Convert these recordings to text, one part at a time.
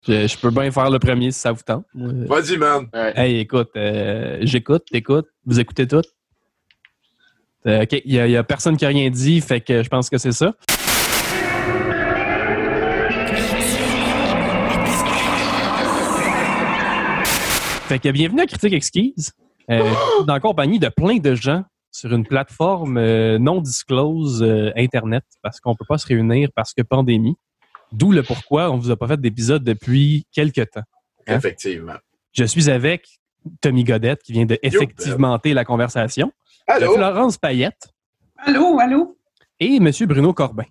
Je peux bien faire le premier si ça vous tente. Vas-y, man. Hey, écoute, j'écoute, t'écoutes, vous écoutez tout. OK, il y a personne qui a rien dit, fait que je pense que c'est ça. Fait que bienvenue à Critique Exquise, dans la compagnie de plein de gens sur une plateforme non disclose Internet, parce qu'on peut pas se réunir parce que pandémie. D'où le pourquoi on vous a pas fait d'épisode depuis quelques temps. Hein? Effectivement. Je suis avec Tommy Godette qui vient de effectivementer la conversation. Allô? Florence Payette. Allô, allô? Et M. Bruno Corbin.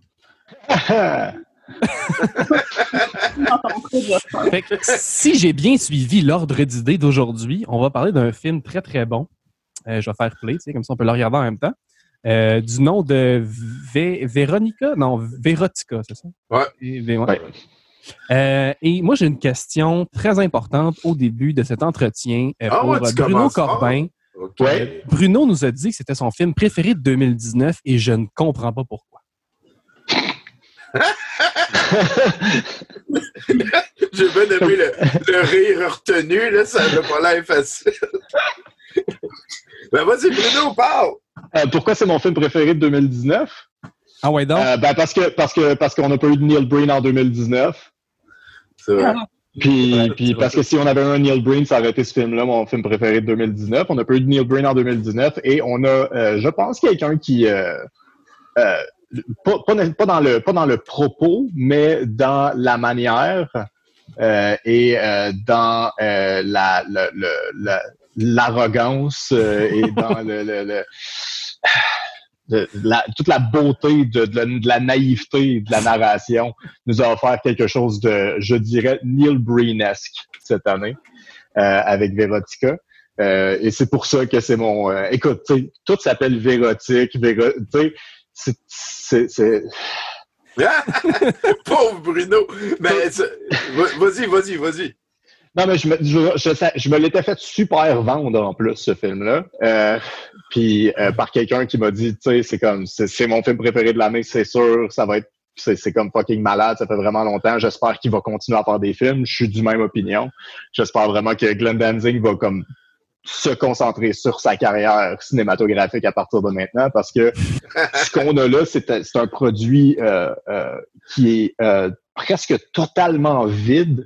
Fait que, si j'ai bien suivi l'ordre d'idées d'aujourd'hui, on va parler d'un film très très bon. Je vais faire play, comme ça on peut le regarder en même temps. Du nom de Véronica? Non, Vérotica, c'est ça? Ouais. Et moi, j'ai une question très importante au début de cet entretien pour Bruno Corbin. Okay. Bruno nous a dit que c'était son film préféré de 2019 et je ne comprends pas pourquoi. J'ai bien aimé le rire retenu, là, ça n'a pas l'air facile. Ben vas-y, Bruno, parle! Pourquoi c'est mon film préféré de 2019? Ah ouais, donc? Parce qu'on n'a pas eu de Neil Breen en 2019. C'est vrai. Puis parce que si on avait un Neil Breen, ça aurait été ce film-là, mon film préféré de 2019. On n'a pas eu de Neil Breen en 2019 et on a, je pense, quelqu'un qui... pas dans le propos, mais dans la manière et dans l'arrogance et dans toute la beauté de la naïveté de la narration nous a offert quelque chose de, je dirais, Neil Breen-esque cette année avec Vérotica. Et c'est pour ça que c'est mon... écoute, tout s'appelle Vérotique, c'est... Pauvre Bruno! Mais vas-y. Non, mais je me l'étais fait super vendre en plus, ce film-là. Puis par quelqu'un qui m'a dit, tu sais, c'est mon film préféré de l'année, c'est sûr, ça va être, c'est comme fucking malade, ça fait vraiment longtemps. J'espère qu'il va continuer à faire des films. Je suis du même opinion. J'espère vraiment que Glenn Danzig va comme se concentrer sur sa carrière cinématographique à partir de maintenant, parce que ce qu'on a là, c'est un produit qui est presque totalement vide.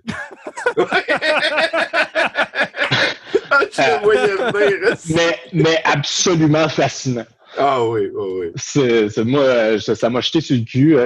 Mais absolument fascinant. Ah oui. Moi, ça m'a jeté sur le cul.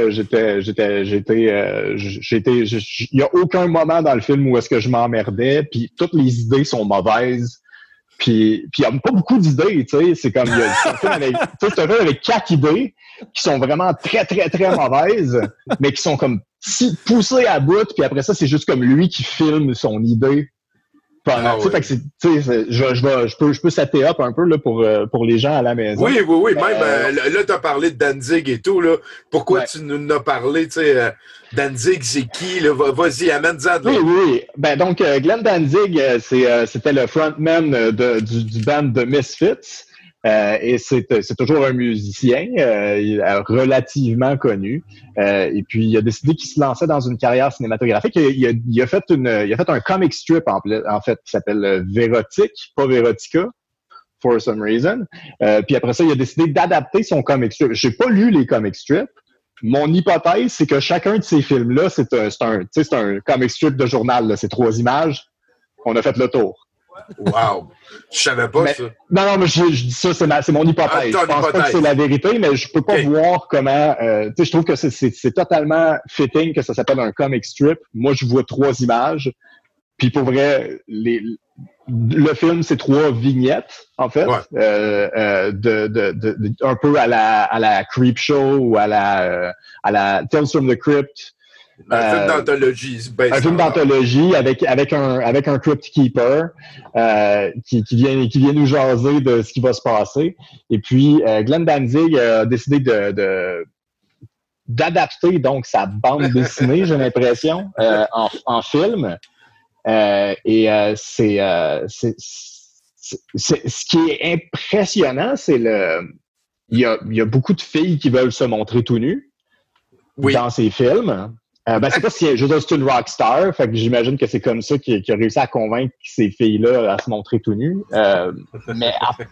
Il y a aucun moment dans le film où est-ce que je m'emmerdais, puis toutes les idées sont mauvaises. Puis il y a pas beaucoup d'idées, tu sais. C'est comme, c'est un film avec 4 idées qui sont vraiment très, très, très mauvaises, mais qui sont comme poussées à bout, puis après ça, c'est juste comme lui qui filme son idée. Fait que je peux setter up un peu là, pour les gens à la maison. Oui. Même là, tu as parlé de Danzig et tout. Là. Pourquoi tu nous as parlé? Danzig, c'est qui? Là? Vas-y, amène-en de là. Oui. Ben, donc, Glenn Danzig, c'était le frontman du band The Misfits. Et c'est toujours un musicien relativement connu. Et puis il a décidé qu'il se lançait dans une carrière cinématographique. Il a fait un comic strip en fait qui s'appelle Vérotique, pas Vérotica, for some reason. Puis après ça, il a décidé d'adapter son comic strip. J'ai pas lu les comic strips. Mon hypothèse, c'est que chacun de ces films-là, c'est un comic strip de journal. Là. C'est 3 images. On a fait le tour. Wow! Je savais pas ça. Non, mais je dis ça, c'est mon hypothèse. Je pense pas que c'est la vérité, mais je peux pas voir comment... je trouve que c'est totalement fitting que ça s'appelle un comic strip. Moi, je vois 3 images. Puis pour vrai, le film, c'est 3 vignettes, en fait. Ouais. Un peu à la Creepshow ou à la Tales from the Crypt. Un film d'anthologie. Un film d'anthologie avec un Crypt Keeper qui vient nous jaser de ce qui va se passer. Et puis, Glenn Danzig a décidé d'adapter donc sa bande dessinée, j'ai l'impression, en film. Ce qui est impressionnant, c'est il y a beaucoup de filles qui veulent se montrer tout nues dans ces films. C'est pas si, je veux dire, c'est une rockstar, fait que j'imagine que c'est comme ça qu'il a réussi à convaincre ces filles-là à se montrer tout nues. Mais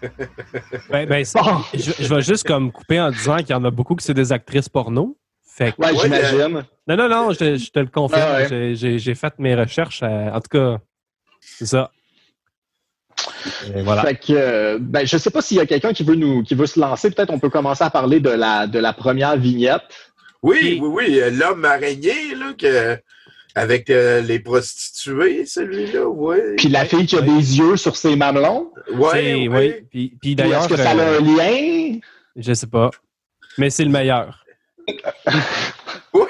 je vais juste comme couper en disant qu'il y en a beaucoup qui c'est des actrices porno. Fait que, j'imagine. Non, je te le confirme. Ah ouais. J'ai fait mes recherches. En tout cas, c'est ça. Et voilà. Fait que, je sais pas s'il y a quelqu'un qui veut se lancer. Peut-être on peut commencer à parler de la première vignette. Oui, l'homme araignée, là, avec les prostituées, celui-là, oui. Puis la fille qui a des yeux sur ses mamelons. Oui. Puis d'ailleurs, est-ce que ça a un lien? Je sais pas. Mais c'est le meilleur. Oui.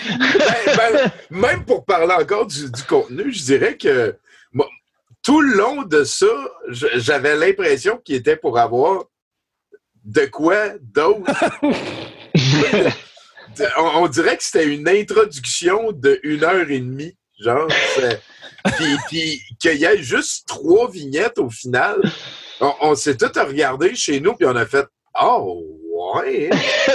Même pour parler encore du contenu, je dirais que tout le long de ça, j'avais l'impression qu'il était pour avoir de quoi d'autre. On dirait que c'était une introduction de 1h30, genre. Puis qu'il y ait juste 3 vignettes au final. On s'est tous regardés chez nous, puis on a fait « Oh, ouais! »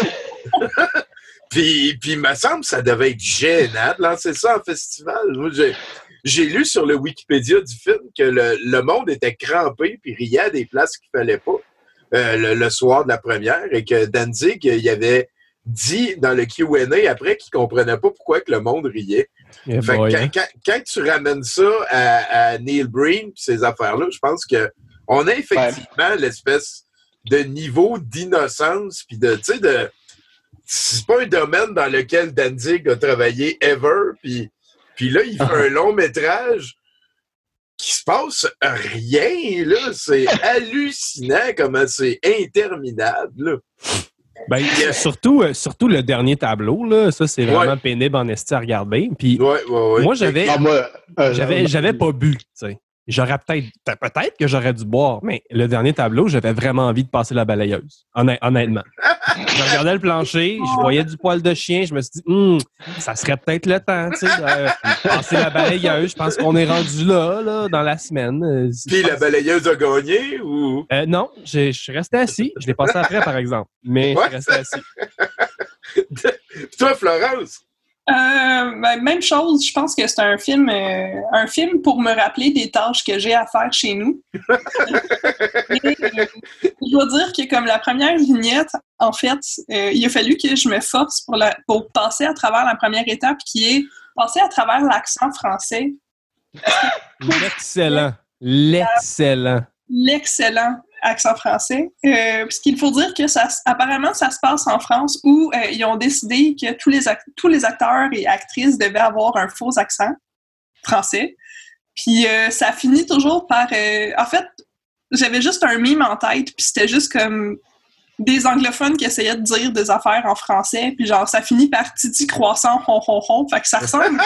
Puis il me semble que ça devait être gênant de lancer ça en festival. Moi, j'ai lu sur le Wikipédia du film que le monde était crampé puis riait à des places qu'il fallait pas le soir de la première et que Danzig, il avait dit dans le Q&A après qu'il comprenait pas pourquoi que le monde riait. Fait que quand tu ramènes ça à Neil Breen et ces affaires-là, je pense que on a effectivement l'espèce de niveau d'innocence puis c'est pas un domaine dans lequel Danzig a travaillé ever puis là il fait un long métrage qui se passe rien là, c'est hallucinant comment c'est interminable là. Surtout le dernier tableau, là, ça c'est vraiment pénible en esti à regarder. Puis moi j'avais pas bu, tu sais. J'aurais peut-être que j'aurais dû boire, mais le dernier tableau, j'avais vraiment envie de passer la balayeuse, honnêtement. Je regardais le plancher, je voyais du poil de chien, je me suis dit, ça serait peut-être le temps, tu sais, de passer la balayeuse. Je pense qu'on est rendu là, dans la semaine. Puis la balayeuse a gagné ou? Non, je suis resté assis. Je l'ai passé après, par exemple, mais je suis resté assis. Toi, Florence? Même chose, je pense que c'est un film pour me rappeler des tâches que j'ai à faire chez nous. Je dois dire que comme la première vignette, en fait, il a fallu que je me force pour passer à travers la première étape qui est passer à travers l'accent français. L'excellent accent français. Parce qu'il faut dire que apparemment, ça se passe en France où ils ont décidé que tous les acteurs et actrices devaient avoir un faux accent français. Puis ça finit toujours par... en fait, j'avais juste un mime en tête, puis c'était juste comme des anglophones qui essayaient de dire des affaires en français, puis genre, ça finit par Titi croissant, hon. Fait que ça ressemble...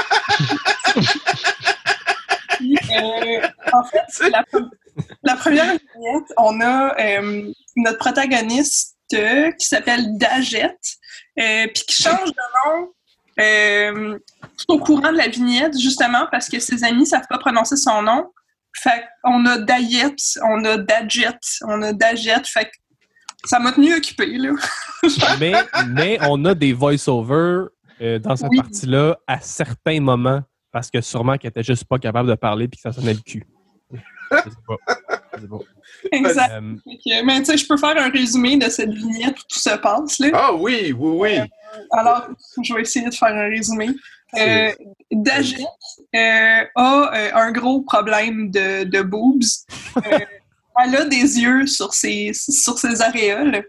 Puis, en fait, la première vignette, on a notre protagoniste qui s'appelle Dagette, puis qui change de nom tout au courant de la vignette, justement parce que ses amis ne savent pas prononcer son nom. Fait qu'on a Dayette, on a Dagette, on a Dagette, fait que ça m'a tenu occupée, là. mais on a des voice-overs dans cette partie-là à certains moments, parce que sûrement qu'elle était juste pas capable de parler puis que ça sonnait le cul. Je sais pas. Exact. Mais tu sais, je peux faire un résumé de cette vignette où tout se passe, là. Ah oui. Alors, je vais essayer de faire un résumé. Dagette a un gros problème de boobs. Elle a des yeux sur ses aréoles.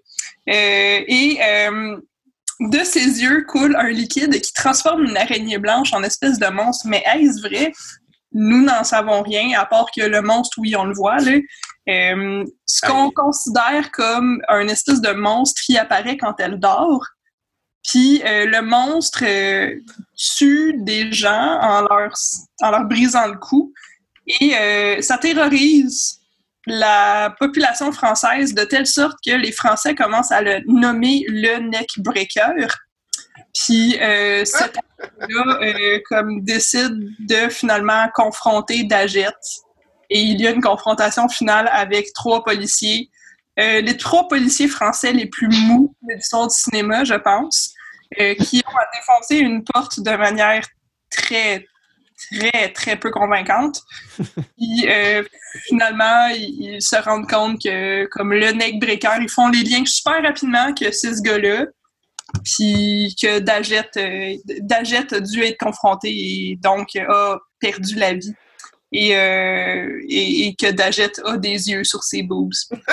De ses yeux coule un liquide qui transforme une araignée blanche en espèce de monstre. Mais est-ce vrai? Nous n'en savons rien, à part que le monstre, oui, on le voit, là. Ce qu'on considère comme un espèce de monstre qui apparaît quand elle dort. Puis le monstre tue des gens en leur brisant le cou. Et ça terrorise la population française de telle sorte que les Français commencent à le nommer le neckbreaker. Puis cet homme-là comme décide de finalement confronter Dagette. Et il y a une confrontation finale avec 3 policiers. Les 3 policiers français les plus mous de l'histoire du cinéma, je pense. qui ont à défoncer une porte de manière très, très, très peu convaincante. Puis finalement, ils se rendent compte que, comme le neckbreaker, ils font les liens super rapidement que c'est ce gars-là, puis que Daggett a dû être confronté et donc a perdu la vie. Et que Daggett a des yeux sur ses boobs.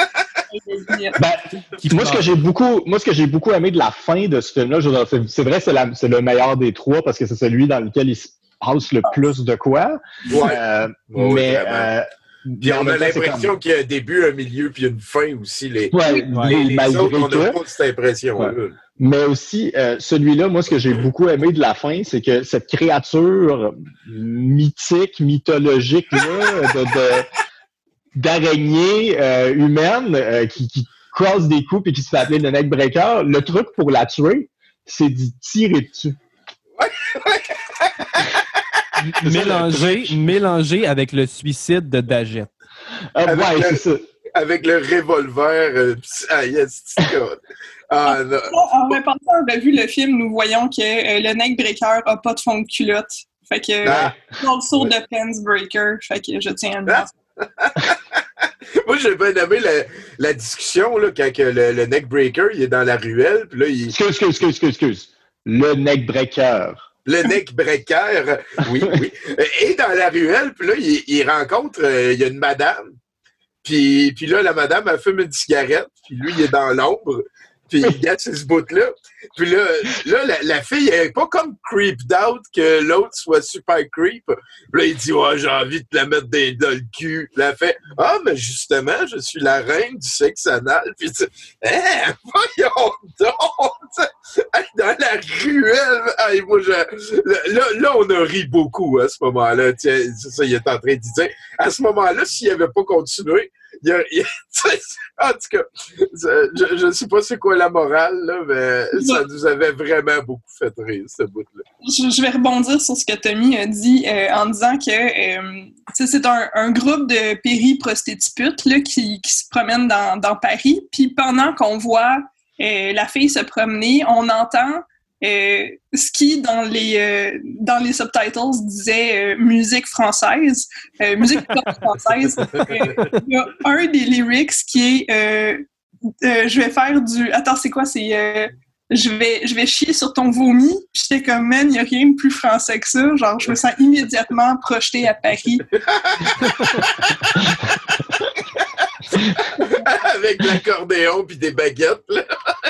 Moi, ce que j'ai beaucoup aimé de la fin de ce film-là, c'est vrai, c'est le meilleur des trois parce que c'est celui dans lequel il se passe le plus de quoi. Ouais. Mais puis on a l'impression qu'il y a un début, un milieu, puis une fin aussi. Les malgré autres, on n'a que, pas cette impression-là. Ouais. Mais aussi, celui-là, moi, ce que j'ai beaucoup aimé de la fin, c'est que cette créature mythique, mythologique-là, d'araignée humaine qui croise des coups et qui se fait appeler le neckbreaker, le truc pour la tuer, c'est d'y tirer dessus. Mélangé avec le suicide de Daggett. C'est ça. Avec le revolver. Non. En repensant, on a vu le film, nous voyons que le neckbreaker n'a pas de fond de culotte. Fait que dans le saut de Pensbreaker, fait que je tiens à le dire. Moi, j'ai bien aimé la discussion là, quand le neckbreaker il est dans la ruelle. Puis là, Excuse. Le neckbreaker. Le neckbreaker, oui. Et dans la ruelle, puis là, il rencontre, il y a une madame. Puis là, la madame, elle fume une cigarette. Puis lui, il est dans l'ombre. Puis il gâte ce bout-là. Puis là la fille, elle est pas comme creeped out que l'autre soit super creep. Puis là, il dit, j'ai envie de te la mettre dans le cul. Puis elle fait, mais justement, je suis la reine du sexe anal. Puis voyons donc! Dans la ruelle! Moi, là, on a ri beaucoup à ce moment-là. Tiens, c'est ça, il est en train de dire. À ce moment-là, s'il n'avait pas continué, en tout cas, je ne sais pas c'est quoi la morale, là, mais ça nous avait vraiment beaucoup fait rire, ce bout-là. Je vais rebondir sur ce que Tommy a dit en disant que c'est un groupe de périprostétiputes là, qui se promènent dans Paris. Puis pendant qu'on voit la fille se promener, on entend ce qui, dans les subtitles, disait musique française, musique pop française. Il y a un des lyrics qui est je vais faire du... Attends, c'est quoi? C'est je vais chier sur ton vomi. Puis j'étais comme, man, il n'y a rien de plus français que ça. Genre, je me sens immédiatement projetée à Paris. Avec l'accordéon puis des baguettes, là.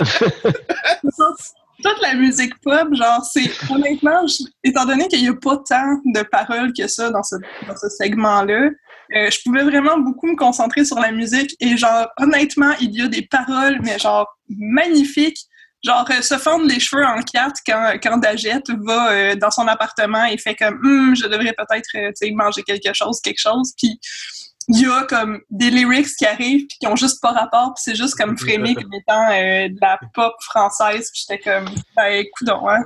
Toute la musique pop, genre, c'est honnêtement, étant donné qu'il n'y a pas tant de paroles que ça dans ce segment-là, je pouvais vraiment beaucoup me concentrer sur la musique et genre, honnêtement, il y a des paroles, mais genre, magnifiques. Genre, se fendre les cheveux en quatre quand Daggett va dans son appartement et fait comme je devrais peut-être manger quelque chose, puis il y a comme des lyrics qui arrivent puis qui ont juste pas rapport, puis c'est juste comme frémé comme étant de la pop française, puis j'étais comme coudonc, hein.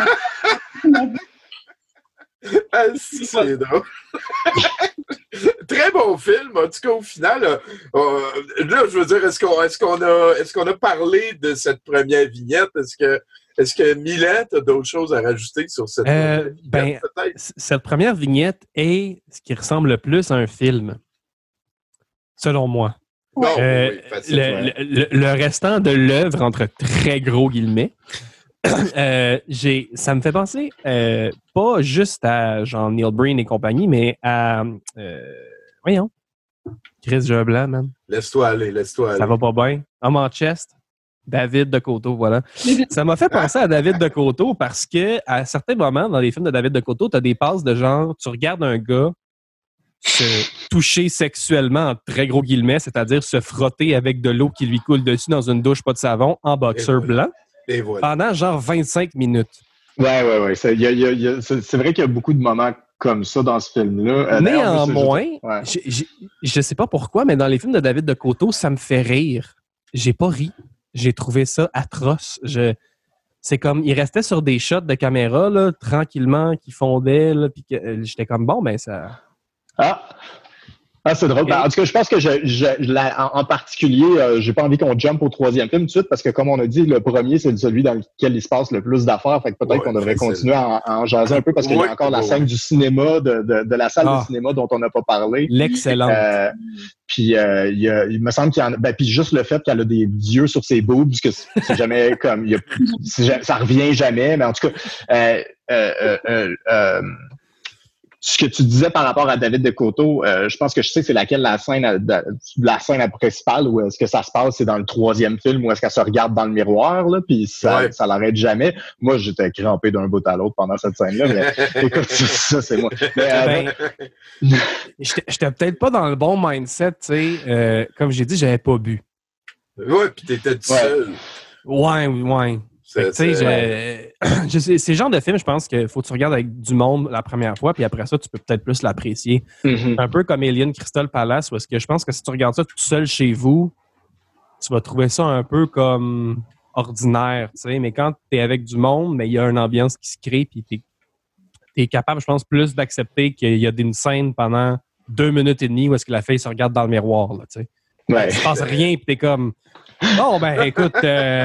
C'est drôle. Très bon film. En tout cas, au final, là, je veux dire, est-ce qu'on a parlé de cette première vignette? Est-ce que Milan, tu as d'autres choses à rajouter sur cette première vignette, peut-être? Cette première vignette est ce qui ressemble le plus à un film, selon moi. Oui, le restant de l'œuvre, entre très gros guillemets, ça me fait penser pas juste à genre Neil Breen et compagnie, mais à voyons, Chris Joblan, man. Laisse-toi aller. Ça va pas bien. Homme en chest, David Decauto, voilà. Ça m'a fait penser à David Decauto parce que à certains moments dans les films de David Decauto, t'as des passes de genre, tu regardes un gars se toucher sexuellement, en très gros guillemets, c'est-à-dire se frotter avec de l'eau qui lui coule dessus dans une douche pas de savon en boxeur blanc. Et voilà. Pendant genre 25 minutes. Ouais. C'est vrai qu'il y a beaucoup de moments comme ça dans ce film-là. Néanmoins, je sais pas pourquoi, mais dans les films de David Decauto, ça me fait rire. J'ai pas ri. J'ai trouvé ça atroce. C'est comme, il restait sur des shots de caméra, là, tranquillement, qui fondaient, là, puis j'étais comme, bon, ben ça... Ah, c'est drôle. En tout cas, je pense que en particulier, j'ai pas envie qu'on jump au troisième film tout de suite parce que, comme on a dit, le premier, c'est celui dans lequel il se passe le plus d'affaires. Fait que peut-être qu'on devrait continuer à en jaser un peu parce qu'il y a encore la scène du cinéma, de la salle de cinéma dont on n'a pas parlé. L'excellente. Puis il me semble qu'il y en a. Puis juste le fait qu'elle a des yeux sur ses boobs, parce que c'est jamais comme. Ça revient jamais, mais en tout cas. Ce que tu disais par rapport à David Decauto, je pense que je sais c'est laquelle la scène principale où est-ce que ça se passe, c'est dans le troisième film où est-ce qu'elle se regarde dans le miroir là, puis ça l'arrête jamais. Moi, j'étais crampé d'un bout à l'autre pendant cette scène-là, mais écoute, ça c'est moi. J'étais peut-être pas dans le bon mindset, tu sais. Comme j'ai dit, j'avais pas bu. Ouais, puis t'étais tout seul. Ouais. C'est le genre de film, je pense qu'il faut que tu regardes avec du monde la première fois, puis après ça, tu peux peut-être plus l'apprécier. Mm-hmm. Un peu comme Alien Crystal Palace, parce que je pense que si tu regardes ça tout seul chez vous, tu vas trouver ça un peu comme ordinaire, tu sais. Mais quand tu es avec du monde, mais il y a une ambiance qui se crée, puis tu es capable, je pense, plus d'accepter qu'il y a une scène pendant 2 minutes et demie où est-ce que la fille se regarde dans le miroir, là, tu sais. Ouais. Il se passe rien, puis t'es comme... Bon, ben, écoute,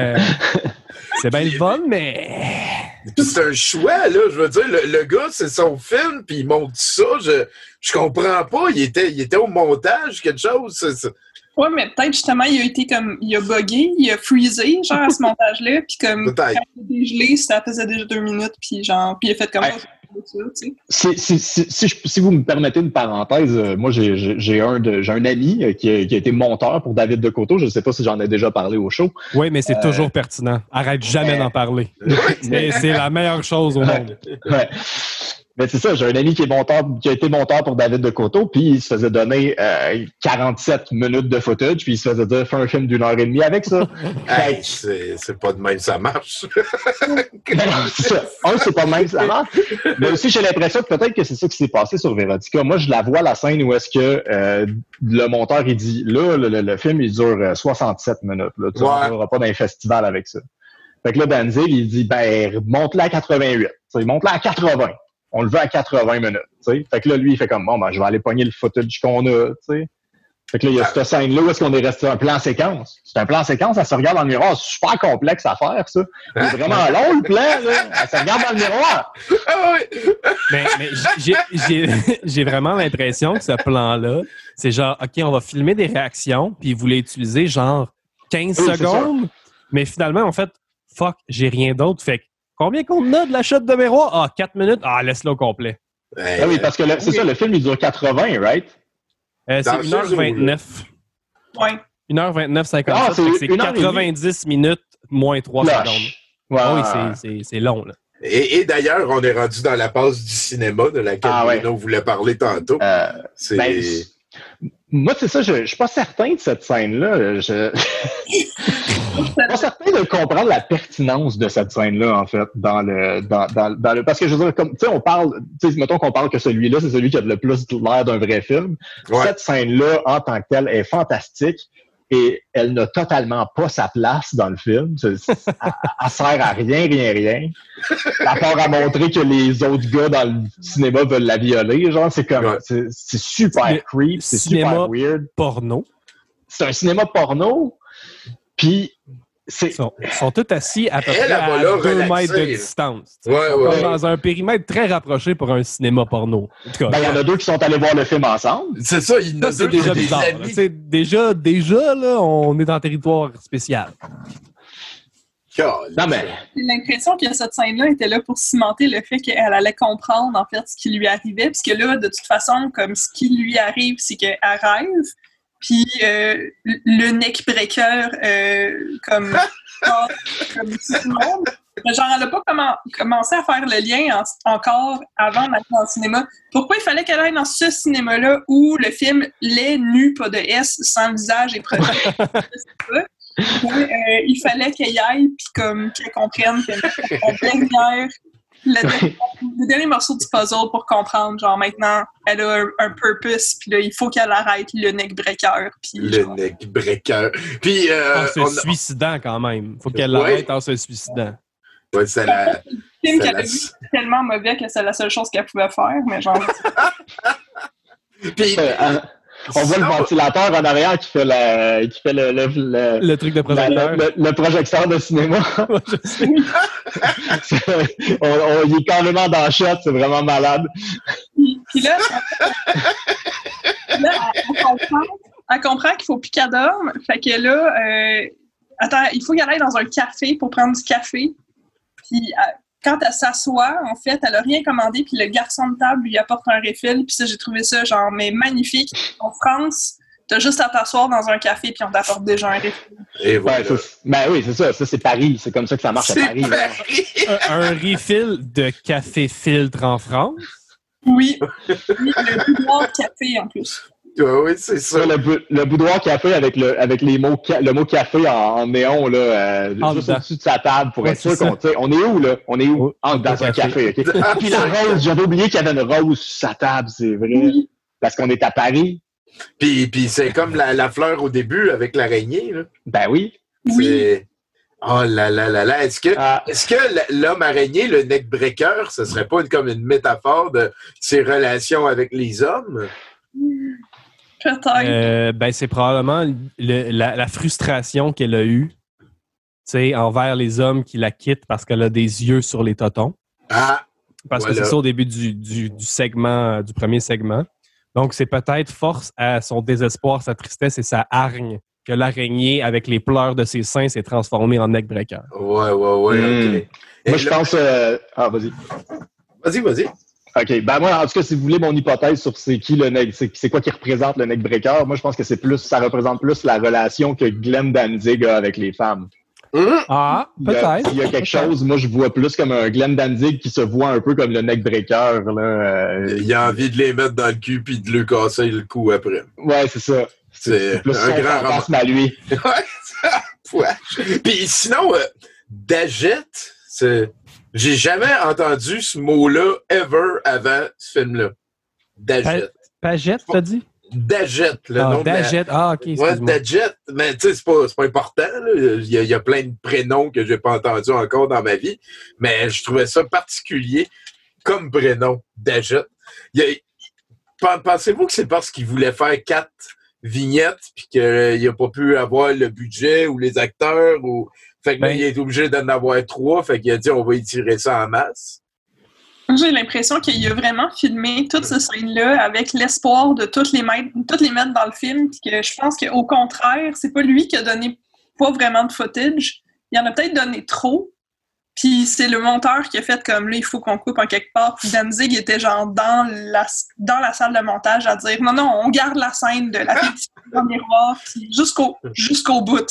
c'est bien le fun, mais... C'est un choix, là. Je veux dire, le gars, c'est son film, puis il monte ça. Je comprends pas. Il était au montage, quelque chose. Ouais, mais peut-être, justement, il a buggé, il a freezé, genre, à ce montage-là, puis comme, quand il a dégelé, ça faisait déjà 2 minutes, puis genre, puis il a fait comme ça, tu sais. Si vous me permettez une parenthèse, moi, j'ai un ami qui a été monteur pour David Decauto. Je ne sais pas si j'en ai déjà parlé au show. Oui, mais c'est toujours pertinent. Arrête jamais d'en parler. C'est la meilleure chose au monde. Ouais. Mais c'est ça, j'ai un ami qui a été monteur pour David Decauto, puis il se faisait donner 47 minutes de footage, puis il se faisait dire « Fais un film d'1h30 avec ça. » Hey, c'est pas de même ça marche. Non, c'est ça. C'est pas de même ça marche. Mais aussi, j'ai l'impression que peut-être que c'est ça qui s'est passé sur Verotica. Moi, je la vois, la scène où est-ce que le monteur, il dit « Là, le film, il dure 67 minutes. Là, tu n'auras pas d'un festival avec ça. » Fait que là, Danzig, il dit « Ben, monte-la à 88. » Monte-la à 80. On le veut à 80 minutes, tu sais. Fait que là, lui, il fait comme, bon, ben, je vais aller pogner le footage qu'on a, tu sais. Fait que là, il y a cette scène-là où est-ce qu'on est resté un plan séquence. C'est un plan séquence, elle se regarde dans le miroir. C'est super complexe à faire, ça. C'est vraiment long, le plan, là. Elle se regarde dans le miroir. Ah oui! Mais j'ai vraiment l'impression que ce plan-là, c'est genre, OK, on va filmer des réactions, puis vous voulez utiliser genre 15 secondes, mais finalement, en fait, fuck, j'ai rien d'autre. Fait que combien qu'on a de la shot de miroir? Ah, 4 minutes? Ah, laisse-le au complet. Ah oui, parce que c'est ça, le film, il dure 80, right? C'est 1h29. Ouais. 1h29, 57. C'est 90 minutes moins 3 secondes. Ouais. Oui, c'est long, là. Et d'ailleurs, on est rendu dans la passe du cinéma de laquelle Bruno voulait parler tantôt. Moi, c'est ça, je suis pas certain de cette scène-là. Je suis pas certain de comprendre la pertinence de cette scène-là, en fait, dans le parce que je veux dire, comme, tu sais, on parle, tu sais, mettons qu'on parle que celui-là, c'est celui qui a le plus l'air d'un vrai film. Ouais. Cette scène-là, en tant que telle, est fantastique et elle n'a totalement pas sa place dans le film. Elle sert à rien. À part à montrer que les autres gars dans le cinéma veulent la violer. Genre, c'est comme, c'est super creep, c'est super weird. Porno. C'est un cinéma porno. Puis, ils sont tous assis à peu près à 2 mètres de distance. Ouais. Dans un périmètre très rapproché pour un cinéma porno. En tout cas, il y en a 2 qui sont allés voir le film ensemble. C'est ça, il y en a 2 c'est déjà bizarre. Déjà, là, on est en territoire spécial. Non, mais... J'ai l'impression que cette scène-là était là pour cimenter le fait qu'elle allait comprendre, en fait, ce qui lui arrivait. Puisque là, de toute façon, comme ce qui lui arrive, c'est qu'elle rêve. Puis le neckbreaker, comme tout le monde. Genre, elle n'a pas commencé à faire le lien encore avant d'aller dans le cinéma. Pourquoi il fallait qu'elle aille dans ce cinéma-là où le film Les nu, pas de S, sans visage et protégé? Il fallait qu'elle y aille puis comme qu'elle comprenne que le dernier morceau du puzzle pour comprendre, genre maintenant, elle a un purpose, puis là, il faut qu'elle arrête le neckbreaker. Neckbreaker. Puis, en se suicidant quand même. Faut qu'elle l'arrête en se suicidant. Ouais, c'est la... Le film qu'elle a vu tellement mauvais que c'est la seule chose qu'elle pouvait faire, mais genre... Puis, On voit le ventilateur en arrière qui fait le truc de projecteur. Le projecteur de cinéma. Je sais. Il est carrément dans la shot, c'est vraiment malade. Puis là, elle comprend qu'il faut plus qu'elle dorme. Fait que là, attends, il faut qu'elle aille dans un café pour prendre du café. Puis quand elle s'assoit, en fait, elle a rien commandé, puis le garçon de table lui apporte un refill. Puis ça, j'ai trouvé ça genre mais magnifique. En France, t'as juste à t'asseoir dans un café, puis on t'apporte déjà un refill. Et voilà. Oui, c'est ça. Ça, c'est Paris. C'est comme ça que ça marche à Paris. Un refill de café filtre en France? Oui. Le boudoir café, en plus. Oui, c'est ça. Le boudoir café avec le mot café en néon là, juste au-dessus de sa table pour être sûr on est où, là? On est où? Dans un café, OK? Puis la rose, j'avais oublié qu'il y avait une rose sur sa table, c'est vrai. Oui. Parce qu'on est à Paris. Puis c'est comme la fleur au début avec l'araignée, là. Ben oui. Oui. Oh là là là là. Est-ce que l'homme araignée, le neckbreaker, ce serait pas comme une métaphore de ses relations avec les hommes? Peut-être. C'est probablement la frustration qu'elle a eue envers les hommes qui la quittent parce qu'elle a des yeux sur les totons. Parce que c'est ça au début du segment, du premier segment. Donc, c'est peut-être force à son désespoir, sa tristesse et sa hargne que l'araignée, avec les pleurs de ses seins, s'est transformée en neckbreaker. Ouais, OK. Moi, je pense... vas-y. Vas-y. OK. Ben moi, en tout cas, si vous voulez mon hypothèse sur c'est quoi qui représente le neckbreaker, moi, je pense que ça représente plus la relation que Glenn Danzig a avec les femmes. Peut-être. Il y a quelque chose, moi, je vois plus comme un Glenn Danzig qui se voit un peu comme le neckbreaker. Il a envie de les mettre dans le cul puis de lui casser le cou après. Ouais, c'est ça. C'est plus un grand fantasme à lui. Ouais. Puis sinon, Daggett, j'ai jamais entendu ce mot-là ever avant ce film-là. Daggett. Pagette, t'as dit? Daggett, le nom Daggett. OK, excuse-moi. Ouais, Daggett, mais tu sais, c'est pas important. Là. Il y a plein de prénoms que j'ai pas entendus encore dans ma vie, mais je trouvais ça particulier comme prénom, Daggett. Pensez-vous que c'est parce qu'il voulait faire 4 vignettes puis qu'il n'a pas pu avoir le budget ou les acteurs ou... Fait que il est obligé d'en avoir 3, fait qu'il a dit on va étirer ça en masse. J'ai l'impression qu'il a vraiment filmé toute cette scène-là avec l'espoir de toutes les mettre dans le film, puis que je pense qu'au contraire, c'est pas lui qui a donné pas vraiment de footage. Il en a peut-être donné trop, puis c'est le monteur qui a fait comme là, il faut qu'on coupe en quelque part. Puis Danzig était genre dans la salle de montage à dire non, on garde la scène de la petite dans le miroir, puis jusqu'au bout.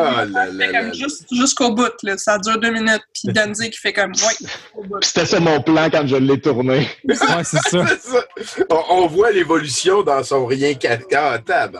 Jusqu'au bout, là, ça dure 2 minutes, puis Danzig fait comme au bout. C'était ça mon plan quand je l'ai tourné. Ouais, c'est ça. On voit l'évolution dans son rien 4K à table.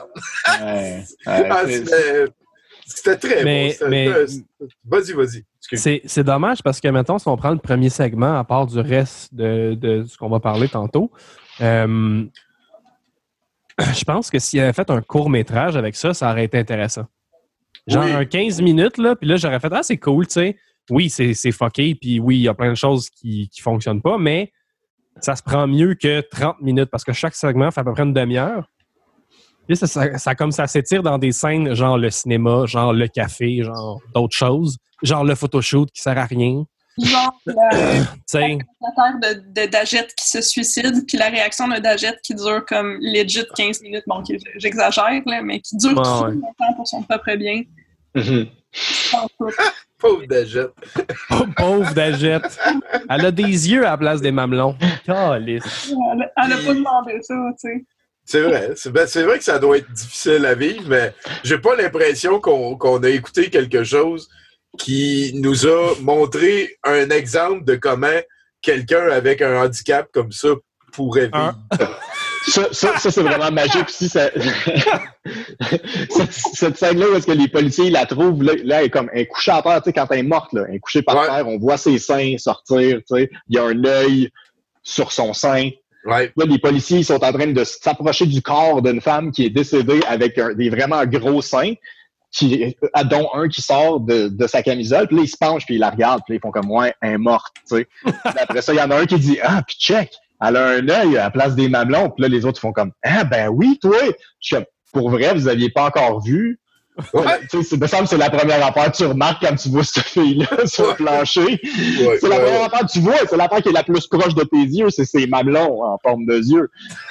C'était très bon. Vas-y. C'est dommage parce que, mettons, si on prend le premier segment, à part du reste de ce qu'on va parler tantôt, je pense que s'il avait fait un court-métrage avec ça, ça aurait été intéressant. Genre un 15 minutes, là, puis là, j'aurais fait « Ah, c'est cool, tu sais. Oui, c'est fucké, puis oui, il y a plein de choses qui fonctionnent pas, mais ça se prend mieux que 30 minutes parce que chaque segment fait à peu près une demi-heure. Puis ça comme ça s'étire dans des scènes genre le cinéma, genre le café, genre d'autres choses, genre le photoshoot qui sert à rien. Genre l'affaire de Daggett qui se suicide, puis la réaction de Daggett qui dure comme legit 15 minutes. Bon, j'exagère, là, mais qui dure trop longtemps pour son propre bien. Pauvre Daggett. Pauvre Daggett. Elle a des yeux à la place des mamelons. Calice. Elle a pas demandé ça, tu sais. C'est vrai. C'est vrai que ça doit être difficile à vivre, mais j'ai pas l'impression qu'on a écouté quelque chose qui nous a montré un exemple de comment quelqu'un avec un handicap comme ça pourrait vivre. Ça c'est vraiment magique aussi. Cette scène-là où est-ce que les policiers la trouvent, là elle est couchée à terre, tu sais, quand elle est morte, là, elle est couchée par terre, on voit ses seins sortir, tu sais, il y a un œil sur son sein. Ouais. Là, les policiers sont en train de s'approcher du corps d'une femme qui est décédée avec des vraiment gros seins, dont un qui sort de sa camisole, puis là, ils se penchent, puis ils la regardent, puis ils font comme « Ouais, elle est morte », tu sais. Après ça, il y en a un qui dit « Ah, puis check, elle a un œil à la place des mamelons. Puis là, les autres font comme, ah, ben oui, toi. Je suis comme, pour vrai, vous aviez pas encore vu. Ouais. Tu sais, il me semble que c'est la première affaire que tu remarques quand tu vois cette fille-là sur le plancher. Ouais, C'est la première affaire que tu vois, c'est l'affaire qui est la plus proche de tes yeux, c'est ses mamelons en forme de yeux.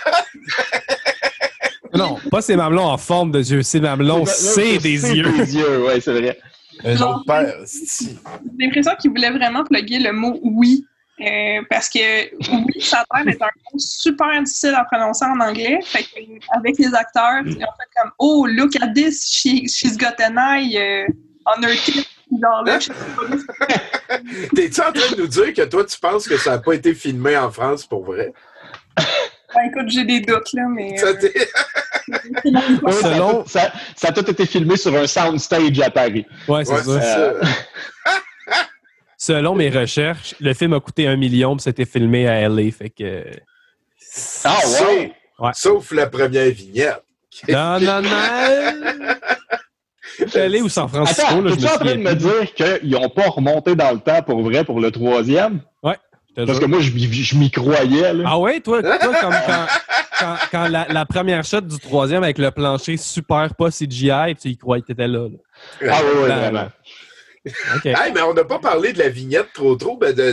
Non, pas ses mamelons en forme de yeux, ses mamelons, c'est des yeux. Des yeux, ouais, c'est vrai. Un Genre, autre père, c'est-tu. J'ai l'impression qu'il voulait vraiment plugger le mot oui. Parce que oui, Saturn est un mot super difficile à prononcer en anglais. Fait qu'avec les acteurs, ils ont fait comme oh, look at this, she's got an eye on her tip. Genre là, je sais pas. T'es-tu en train de nous dire que toi, tu penses que ça n'a pas été filmé en France pour vrai? Ben, écoute, j'ai des doutes, là, mais. Ça t'est- Ouais, Selon- ça a tout été filmé sur un soundstage à Paris. Ouais, c'est Ouais, ça. c'est ça. Selon mes recherches, le film a coûté 1 million puis c'était filmé à LA. Fait que. Ah ouais! Ouais. Sauf la première vignette. Non. LA ou San Francisco, Attends, là, je me es-tu en train de souviens me plus. dire qu'ils n'ont pas remonté dans le temps pour vrai pour le troisième? Ouais. je te Parce jure. que moi, je m'y croyais. Là. Ah ouais, toi comme quand la première shot du troisième avec le plancher super pas CGI, tu y croyais que t'étais là. Ah oui, Non, vraiment. OK. Hey, mais on n'a pas parlé de la vignette trop, ben de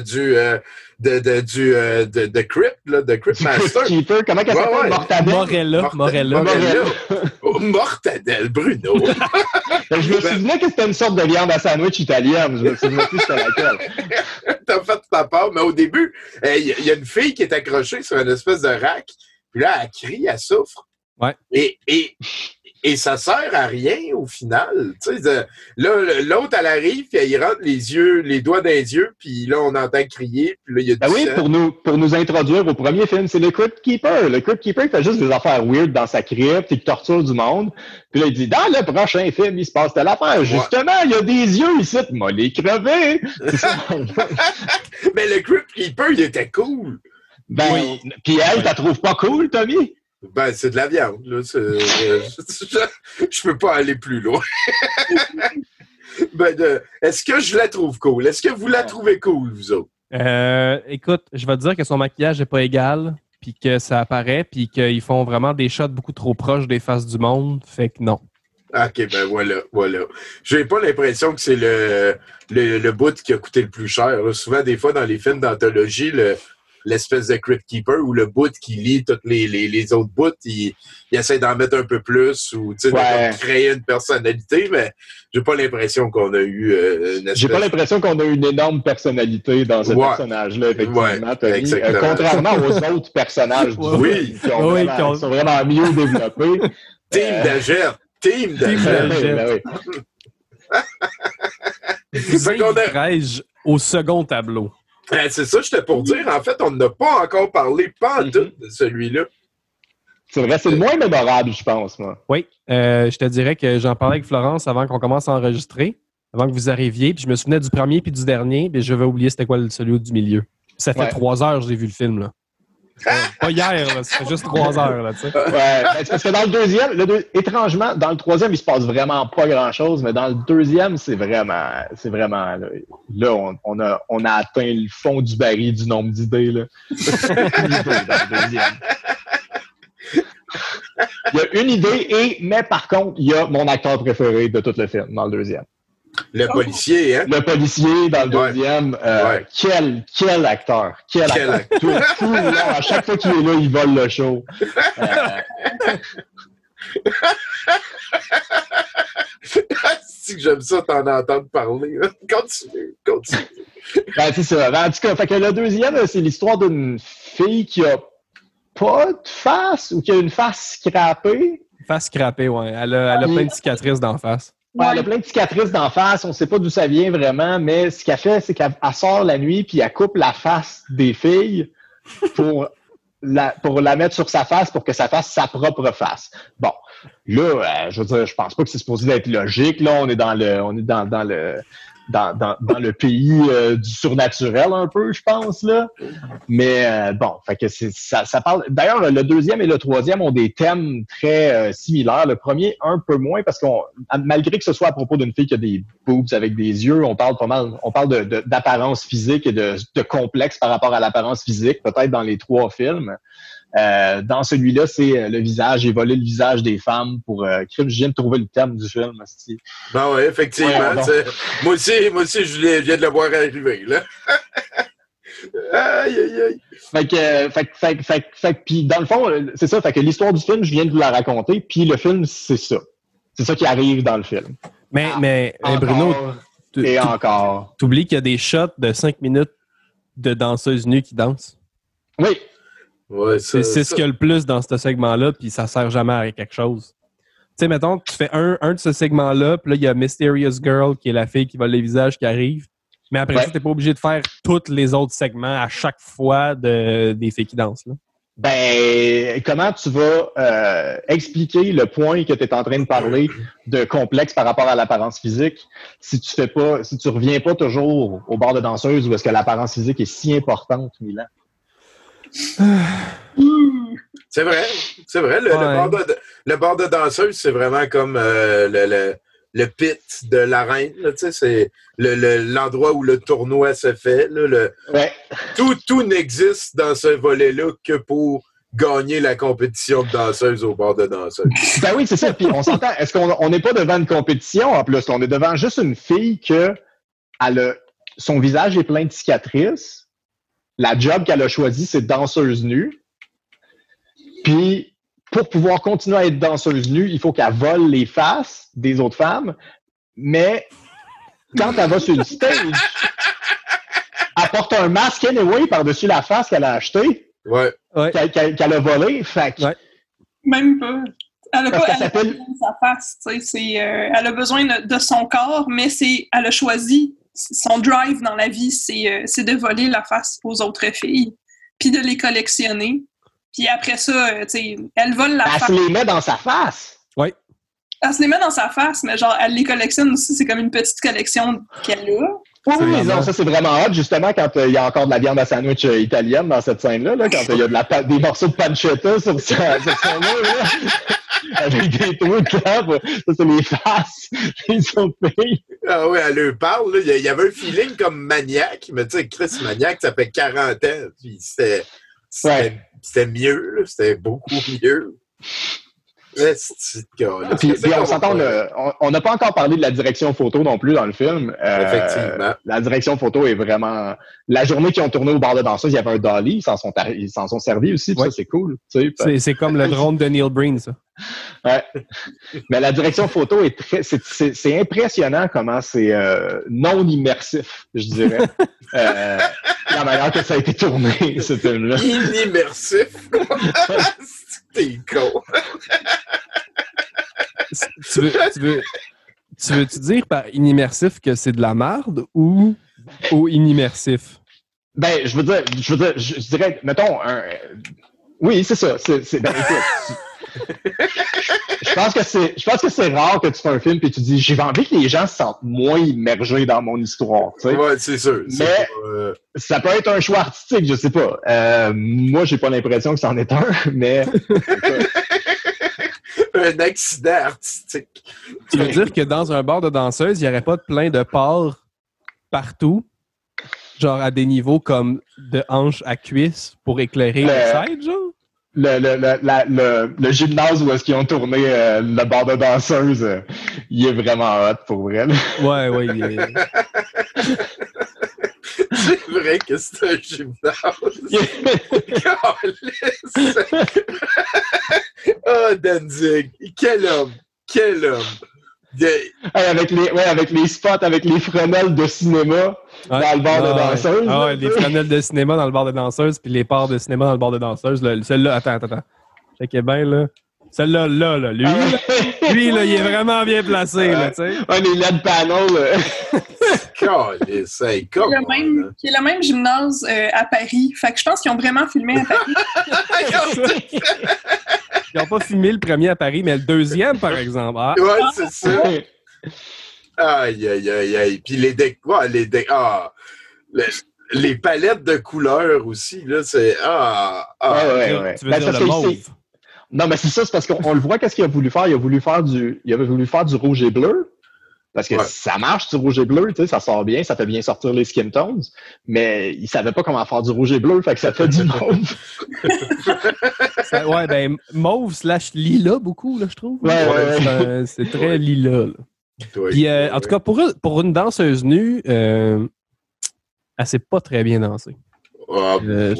Crypt, là, de Crypt Master. Keeper, comment qu'elle s'appelle? Ouais. Mortadelle? Morella. Oh, Mortadelle, Bruno. Je me souvenais que c'était une sorte de viande à sandwich italienne. Je me souvenais plus c'était laquelle. T'as fait ta part, mais au début, il y a une fille qui est accrochée sur une espèce de rack, puis là, elle crie, elle souffre. Ouais. Et ça sert à rien au final. Tu sais, là, l'autre, elle arrive, puis elle y rentre les doigts dans les yeux, puis là, on entend crier, puis là, il y a du Ben oui, sang. pour nous introduire au premier film, c'est le Crypt Keeper. Le Crypt Keeper, il fait juste des affaires weird dans sa crypte, il torture du monde. Puis là, il dit, dans le prochain film, il se passe telle affaire. Justement, il y a des yeux ici, m'a les crever. C'est ça. Mais le Crypt Keeper, il était cool. Ben, Oui. Puis elle, t'as trouves pas cool, Tommy? Ben, c'est de la viande, là. Je peux pas aller plus loin. Est-ce que je la trouve cool? Est-ce que vous la trouvez cool, vous autres? Écoute, je vais te dire que son maquillage n'est pas égal, puis que ça apparaît, puis qu'ils font vraiment des shots beaucoup trop proches des faces du monde. Fait que non. OK, ben voilà. J'ai pas l'impression que c'est le bout qui a coûté le plus cher. Là. Souvent, des fois, dans les films d'anthologie, l'espèce de Crypt Keeper ou le bout qui lit tous les autres bouts, il essaie d'en mettre un peu plus ou de créer une personnalité, mais j'ai pas l'impression qu'on a eu une espèce... J'ai pas l'impression qu'on a une énorme personnalité dans ce personnage-là, effectivement, Tommy. Contrairement aux autres personnages du Oui. film, qui sont vraiment mieux développés. Team d'Agette! Team d'Agette! Fait qu'on a... au second tableau. C'est ça, j'étais pour dire. En fait, on n'a pas encore parlé, pas en tout, de celui-là. C'est vrai, c'est le moins mémorable, je pense, moi. Oui, je te dirais que j'en parlais avec Florence avant qu'on commence à enregistrer, avant que vous arriviez, puis je me souvenais du premier puis du dernier, puis je vais oublier c'était quoi celui du milieu. Puis ça fait 3 heures que j'ai vu le film, là. Pas hier, là, ça fait juste 3 heures, là, tu sais. Ouais, c'est parce que dans le deuxième, étrangement, dans le troisième, il se passe vraiment pas grand-chose, mais dans le deuxième, c'est vraiment, là, on a atteint le fond du baril du nombre d'idées, là. Dans le deuxième. Il y a une idée, mais par contre, il y a mon acteur préféré de tout le film dans le deuxième. Le policier, hein? Le policier dans le deuxième. Quel acteur! Quel acteur! Tout le long, à chaque fois qu'il est là, il vole le show. C'est que j'aime ça t'en entendre parler. Continue. Ben, c'est ça. En tout cas, fait que le deuxième, c'est l'histoire d'une fille qui a pas de face ou qui a une face scrapée. Face scrapée, ouais. Elle a plein de cicatrices d'en face. Ouais, elle a plein de cicatrices d'en face. On ne sait pas d'où ça vient vraiment, mais ce qu'elle fait, c'est qu'elle sort la nuit puis elle coupe la face des filles pour la mettre sur sa face pour que ça fasse sa propre face. Bon, là, je veux dire, je pense pas que c'est supposé d'être logique. Là, on est dans dans le pays du surnaturel un peu, je pense, là. Mais bon, fait que ça parle... D'ailleurs, le deuxième et le troisième ont des thèmes très similaires. Le premier, un peu moins, parce qu'on malgré que ce soit à propos d'une fille qui a des boobs avec des yeux, on parle d'apparence physique et de complexe par rapport à l'apparence physique, peut-être dans les 3 films. Dans celui-là, c'est le visage, et voler le visage des femmes pour... je viens de trouver le thème du film. Ben oui, effectivement. Ouais, moi aussi, je viens de le voir arriver, là. Aïe, aïe, aïe. Fait que, puis dans le fond, c'est ça. Fait que l'histoire du film, je viens de vous la raconter, puis le film, c'est ça. C'est ça qui arrive dans le film. Mais Bruno, encore. T'oublies qu'il y a des shots de 5 minutes de danseuses nues qui dansent. Oui. Ouais, c'est ce qu'il y a le plus dans ce segment-là, puis ça sert jamais à quelque chose. Tu sais, mettons, tu fais un de ce segment-là, puis là, il y a Mysterious Girl, qui est la fille qui vole les visages, qui arrive. Mais après ça, t'es pas obligé de faire tous les autres segments à chaque fois des filles qui dansent, là. Ben, comment tu vas expliquer le point que tu es en train de parler de complexe par rapport à l'apparence physique si tu reviens pas toujours au bar de danseuse où est-ce que l'apparence physique est si importante, Milan? C'est vrai. Le bar de danseuse, c'est vraiment comme le pit de l'arène. Tu sais, c'est l'endroit où le tournoi se fait. Là, tout n'existe dans ce volet-là que pour gagner la compétition de danseuse au bar de danseuse. Ben oui, c'est ça. Puis on s'entend, est-ce qu'on n'est pas devant une compétition en plus? On est devant juste une fille son visage est plein de cicatrices. La job qu'elle a choisie, c'est danseuse nue. Puis, pour pouvoir continuer à être danseuse nue, il faut qu'elle vole les faces des autres femmes. Mais quand elle va sur le stage, elle porte un masque anyway par-dessus la face qu'elle a acheté. Ouais. Qu'elle a volé. Fait que... Même pas. Elle a pas besoin de sa face. Elle a besoin de son corps, mais elle a choisi son drive dans la vie, c'est de voler la face aux autres filles, puis de les collectionner. Puis après ça, elle vole la face. Elle se les met dans sa face. Oui. Elle se les met dans sa face, mais genre, elle les collectionne aussi. C'est comme une petite collection qu'elle a. Oui, non, ça c'est vraiment hot, justement, quand il y a encore de la viande à sandwich italienne dans cette scène-là, là, quand il y a des morceaux de pancetta sur son mur, là, avec des trous de clap, ça c'est les faces des autres filles. Ah oui, elle leur parle, là. Il y avait un feeling comme Maniac, mais tu sais, Chris Maniac, ça fait 40 ans, puis c'était mieux, là, c'était beaucoup mieux. Puis on s'entend, on n'a pas encore parlé de la direction photo non plus dans le film. Effectivement. La direction photo est vraiment... La journée qu'ils ont tourné au bar de danseuse, il y avait un dolly, ils s'en sont servis aussi, ça c'est cool. C'est comme le drone de Neil Breen, ça. Ouais. Mais la direction photo est c'est impressionnant comment c'est non immersif, je dirais. La manière que ça a été tourné, ce film-là. Inimmersif? T'es con. Tu veux-tu dire par inimmersif que c'est de la merde ou inimmersif? Ben, je dirais, mettons, oui, c'est ça. Ben, écoute, je pense que c'est rare que tu fais un film et tu dis j'ai envie que les gens se sentent moins immergés dans mon histoire. Tu sais. Ouais, c'est sûr. Mais ça peut être un choix artistique, je sais pas. Moi, j'ai pas l'impression que c'en est un, mais un accident artistique. Tu veux dire que dans un bar de danseuse, il n'y aurait pas plein de parts partout, genre à des niveaux comme de hanche à cuisse pour éclairer le side, genre? Le gymnase où est-ce qu'ils ont tourné le bar de danseuse, il est vraiment hot pour vrai. Ouais, il est... C'est vrai que c'est un gymnase. Oh, Danzig. Quel homme. Avec les spots, avec les fresnels de cinéma dans le bar de danseuse. Ah ouais, les fresnels de cinéma dans le bar de danseuse, puis les parts de cinéma dans le bar de danseuse. Celle-là, attends. Checkez bien, là. Celle-là, lui, là, il est vraiment bien placé, là, tu sais. Ouais, les LED panels. C'est le même gymnase à Paris. Fait que je pense qu'ils ont vraiment filmé à Paris. Ils n'ont pas filmé le premier à Paris, mais le deuxième, par exemple. Ah. Ouais, c'est ça. Aïe, aïe, aïe, aïe. Puis les les palettes de couleurs aussi, là, c'est... Ouais. Tu veux dire le mauve? Non, mais c'est ça, c'est parce qu'on le voit, qu'est-ce qu'il a voulu faire? Il avait voulu faire du rouge et bleu. Parce que ça marche du rouge et bleu, tu sais, ça sort bien, ça fait bien sortir les skin tones, mais il savait pas comment faire du rouge et bleu, fait que ça fait du mauve. Mauve / lila beaucoup, là, je trouve. Ouais. C'est très lila, là. Puis, en tout cas, pour une danseuse nue, elle sait pas très bien danser. Ouais.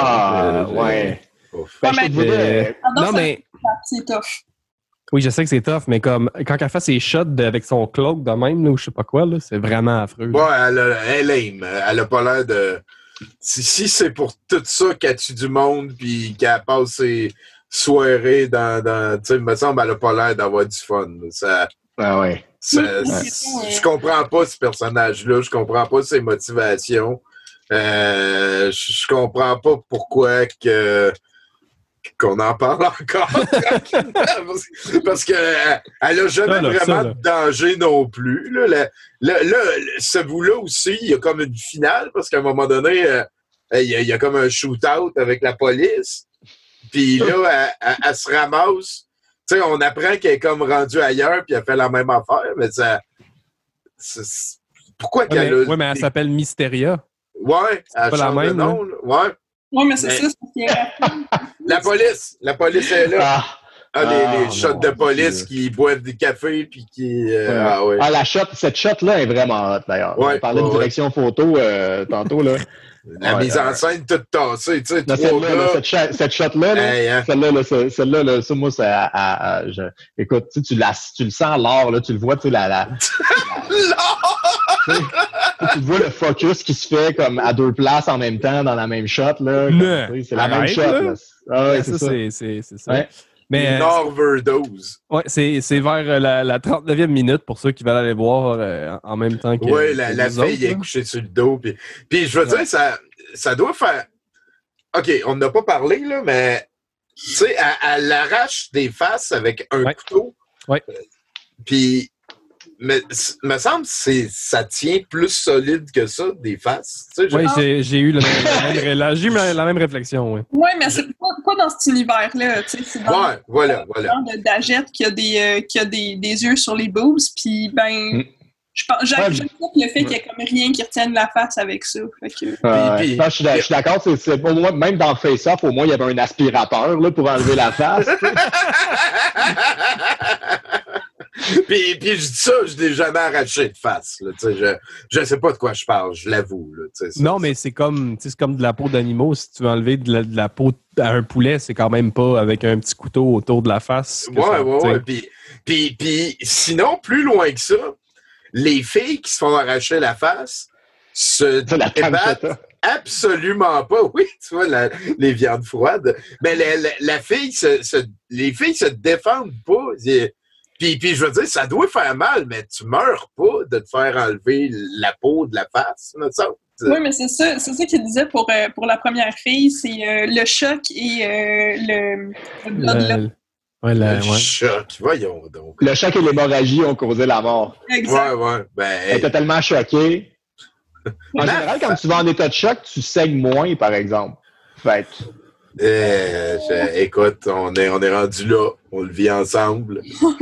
Non, mais... C'est tough. Oui, je sais que c'est tough, mais comme quand elle fait ses shots avec son cloak de même, là, ou je sais pas quoi, là, c'est vraiment affreux. Ouais, elle aime. Elle a pas l'air de... Si c'est pour tout ça qu'elle tue du monde puis qu'elle passe ses soirées dans tu sais, il me semble qu'elle a pas l'air d'avoir du fun. Je comprends pas ce personnage-là, je comprends pas ses motivations. Je comprends pas pourquoi qu'on en parle encore. Parce qu'elle n'a jamais vraiment de danger non plus. Là, ce bout-là aussi, il y a comme une finale, parce qu'à un moment donné, il y a comme un shoot-out avec la police. Puis là, elle se ramasse. Tu sais, on apprend qu'elle est comme rendue ailleurs, puis elle fait la même affaire, mais ça... Pourquoi qu'elle a... Oui, mais elle s'appelle Mysteria. Ouais, elle pas la change même, de nom. Ouais. Oui, mais c'est ça, c'est La police est là. Les shots de police qui boivent du café puis qui... cette shot-là est vraiment hot, d'ailleurs. On parlait de direction photo tantôt, là. La mise en scène toute tassée, tu sais. Cette shot-là, celle-là, là, ça, moi, écoute, tu le sens l'or, là, tu le vois, tu sais, tu vois le focus qui se fait comme à deux places en même temps dans la même shot, là. C'est la même shot, là. C'est ça. Ouais. Mais, une overdose. Ouais, c'est vers la 39e minute pour ceux qui veulent aller voir en même temps que. Oui, la fille est couchée sur le dos. Puis je veux dire, ça doit faire. OK, on n'a pas parlé, là, mais tu sais, elle arrache des faces avec un couteau. Oui. Puis, me semble que ça tient plus solide que ça, des faces. Tu sais, j'ai eu la même réflexion. Oui, mais c'est pas dans cet univers-là. Tu sais, c'est dans voilà. de Dagette qui a des yeux sur les boobs, puis j'aime le fait qu'il y ait comme rien qui retienne la face avec ça. Fait que... je suis d'accord, c'est pour moi, même dans le face-off, au moins, il y avait un aspirateur là, pour enlever la face. Puis je dis ça, je n'ai jamais arraché de face. Là, je sais pas de quoi je parle, je l'avoue. Là, non, mais c'est comme de la peau d'animaux. Si tu veux enlever de la peau à un poulet, c'est quand même pas avec un petit couteau autour de la face. Ouais. Puis sinon, plus loin que ça, les filles qui se font arracher la face se débattent absolument pas. Oui, tu vois, les viandes froides. Mais les filles se défendent pas. Puis je veux dire, ça doit faire mal, mais tu meurs pas de te faire enlever la peau de la face, me semble. Oui, mais c'est ça qu'il disait pour la première fille, c'est le choc et le blood. Le choc, voyons donc. Le choc et l'hémorragie ont causé la mort. Exact. Ouais. Elle était tellement choquée. En général, quand tu vas en état de choc, tu saignes moins, par exemple. Fait écoute, on est rendu là. On le vit ensemble.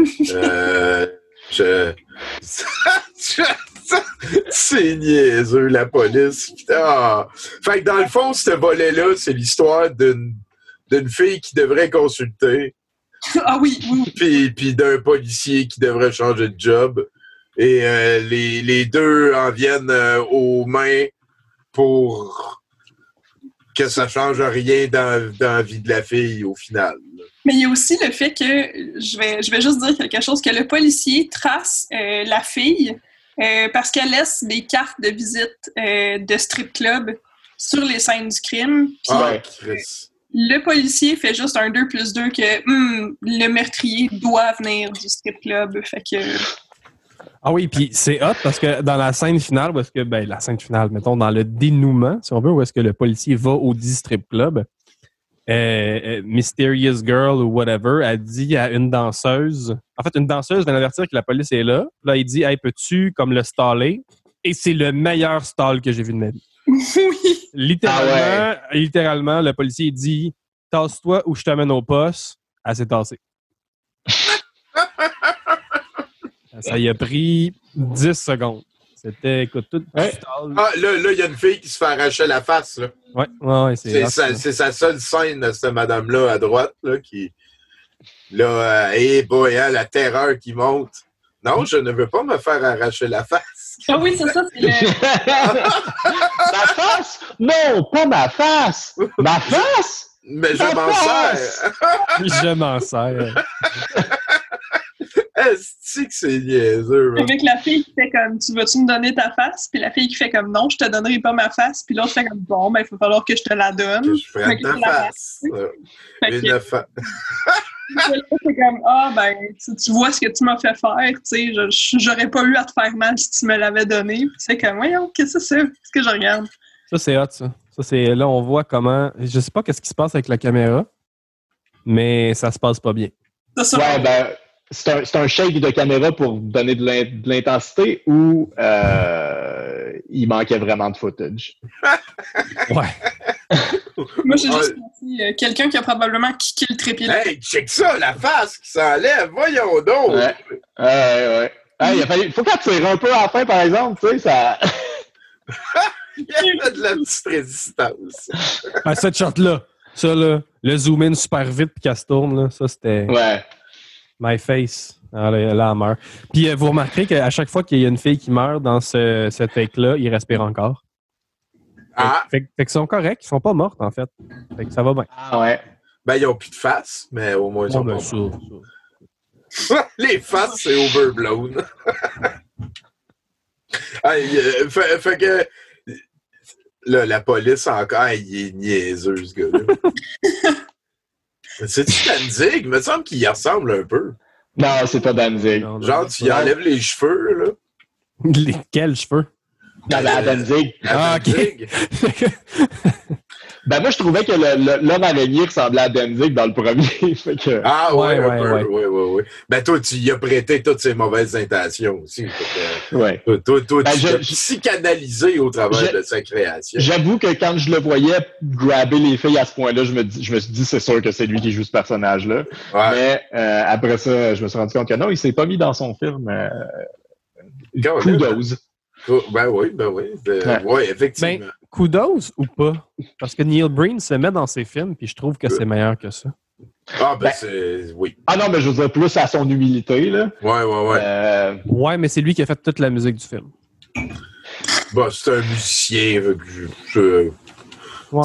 C'est niaiseux, la police. Putain. Fait que dans le fond, ce volet-là, c'est l'histoire d'une fille qui devrait consulter. Ah oui. Puis d'un policier qui devrait changer de job. Et les deux en viennent aux mains pour que ça change rien dans la vie de la fille au final. Mais il y a aussi le fait que, je vais juste dire quelque chose, que le policier trace la fille parce qu'elle laisse des cartes de visite de strip club sur les scènes du crime. Puis, le policier fait juste un 2+2 que le meurtrier doit venir du strip club. Fait que... Ah oui, puis c'est hot parce que dans la scène finale, mettons dans le dénouement, si on veut, où est-ce que le policier va au dit strip club, Mysterious Girl ou whatever, a dit à une danseuse, en fait, une danseuse vient d'avertir que la police est là. Là, il dit, hey, peux-tu comme le staller? Et c'est le meilleur stall que j'ai vu de ma vie. Oui. Littéralement, le policier dit, tasse-toi ou je t'amène au poste. Elle s'est tassée. Ça y a pris 10 secondes. C'était, écoute, tout le stall. Ah, là, il y a une fille qui se fait arracher la face, là. Ouais, c'est sa seule scène, cette madame-là, à droite, là, qui... Là, boy, hein, la terreur qui monte. Non, je ne veux pas me faire arracher la face. Ah oui, c'est ça, c'est le... Ma face? Non, pas ma face! Ma face? Mais je m'en sers. Je m'en sers. Est-ce que c'est niaiseux, man? Avec la fille qui fait comme, tu vas-tu me donner ta face? Puis la fille qui fait comme, non, je te donnerai pas ma face. Puis l'autre fait comme, bon, ben, il va falloir que je te la donne. Que je prenne ta face. Une face. C'est comme, ben, tu vois ce que tu m'as fait faire, tu sais, j'aurais pas eu à te faire mal si tu me l'avais donné. Puis c'est comme, voyons, qu'est-ce que c'est? Qu'est-ce que je regarde? Ça, c'est hot, ça. Là, on voit comment... Je sais pas qu'est-ce qui se passe avec la caméra, mais ça se passe pas bien. Ouais, ben, c'est un shake de caméra pour donner de l'intensité ou il manquait vraiment de footage? Ouais. Moi, j'ai juste senti quelqu'un qui a probablement kické le trépied. Hey, check ça, la face qui s'enlève, voyons donc! Ouais. Hey, il faut qu'elle tire un peu à la fin, par exemple, tu sais, ça... Il y a de la petite résistance. Cette shot-là, ça, là, le zoom-in super vite puis qu'elle se tourne, là, ça, c'était... Ouais. My face. Là, elle meurt. Puis vous remarquerez qu'à chaque fois qu'il y a une fille qui meurt dans cette take-là, il respire encore. Fait qu'ils sont corrects, ils sont pas mortes, en fait. Fait que ça va bien. Ah ouais. Ben, ils ont plus de face, mais au moins, ils sont pas ça. Les faces, c'est overblown. Fait que... Là, la police, encore, il est niaiseux, ce gars-là. C'est-tu Danzig? Il me semble qu'il y ressemble un peu. Non, c'est pas Danzig. Genre, tu y enlèves les cheveux, là. Quels cheveux? La Danzig. OK. Ben moi, je trouvais que l'homme araignée ressemblait à Danzig dans le premier. Fait que... Ah ouais. Ben toi, tu y as prêté toutes ces mauvaises intentions aussi. Ouais. Toi, tu t'es psychanalysé au travers de sa création. J'avoue que quand je le voyais grabber les filles à ce point-là, je me suis dit, c'est sûr que c'est lui qui joue ce personnage-là. Ouais. Mais après ça, je me suis rendu compte que non, il s'est pas mis dans son film. Kudos. Ben oui. Ouais, effectivement. Ben, kudos ou pas? Parce que Neil Breen se met dans ses films, puis je trouve que c'est meilleur que ça. Ah, ben c'est... Oui. Ah non, mais je veux dire, plus à son humilité, là. Ouais. Ouais, mais c'est lui qui a fait toute la musique du film. Bah, c'est un musicien. Moi,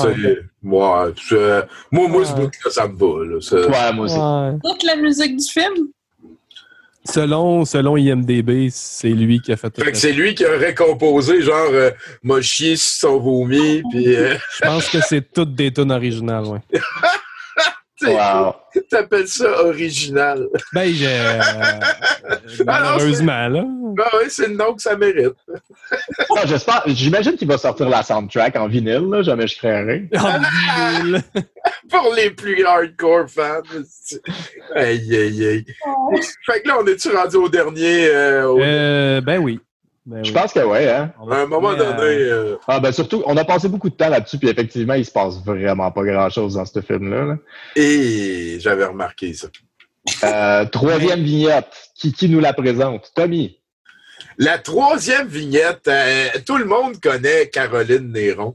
ce bout-là, ça me va. Là, ouais, moi aussi. Ouais. Toute la musique du film? Selon IMDb, c'est lui qui a fait tout ça. Fait que c'est lui qui aurait composé, genre, m'a chié sur son vomi, puis... Je pense que c'est toutes des tunes originales, ouais. Wow. T'appelles ça original? Ben, malheureusement, là. Ben oui, c'est le nom que ça mérite. J'imagine qu'il va sortir la soundtrack en vinyle, là, jamais je créerai. En vinyle! Pour les plus hardcore fans. Aïe. Fait que là, on est-tu rendu au dernier? Ben oui. Je pense que oui, hein. À un moment donné... Ah, ben surtout, on a passé beaucoup de temps là-dessus, puis effectivement, il se passe vraiment pas grand-chose dans ce film-là. Là. Et j'avais remarqué ça. Troisième vignette. Qui nous la présente? Tommy. La troisième vignette, tout le monde connaît Caroline Néron.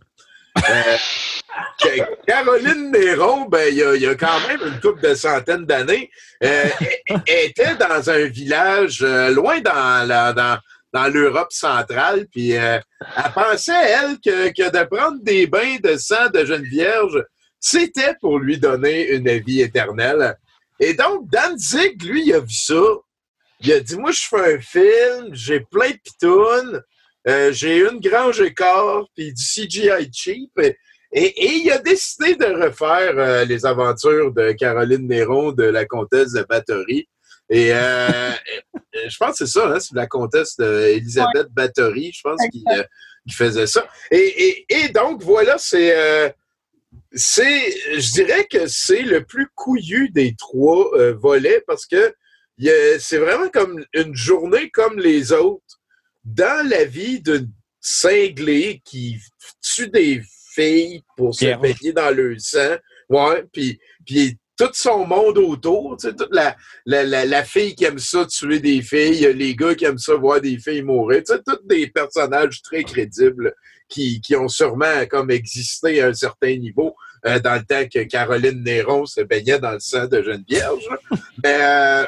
Caroline Néron, ben, il y a quand même une couple de centaines d'années, elle était dans un village loin dans l'Europe centrale, puis elle pensait, elle, que de prendre des bains de sang de jeune vierge, c'était pour lui donner une vie éternelle. Et donc, Danzig, lui, il a vu ça. Il a dit, moi, je fais un film, j'ai plein de pitounes, j'ai une grange écart, puis du CGI cheap. Et il a décidé de refaire les aventures de Caroline Néron, de la comtesse de Bathory. Et je pense que c'est ça, hein, c'est la comtesse Elisabeth Bathory, je pense, qui faisait ça. Et donc, voilà, c'est je dirais que c'est le plus couillu des 3 volets parce que c'est vraiment comme une journée comme les autres dans la vie d'une cinglée qui tue des filles pour se baigner dans le sang. Ouais, puis tout son monde autour, tu sais, toute la fille qui aime ça tuer des filles, les gars qui aiment ça voir des filles mourir, tu sais, tous des personnages très crédibles qui ont sûrement comme existé à un certain niveau dans le temps que Caroline Néron se baignait dans le sang de Geneviève. Mais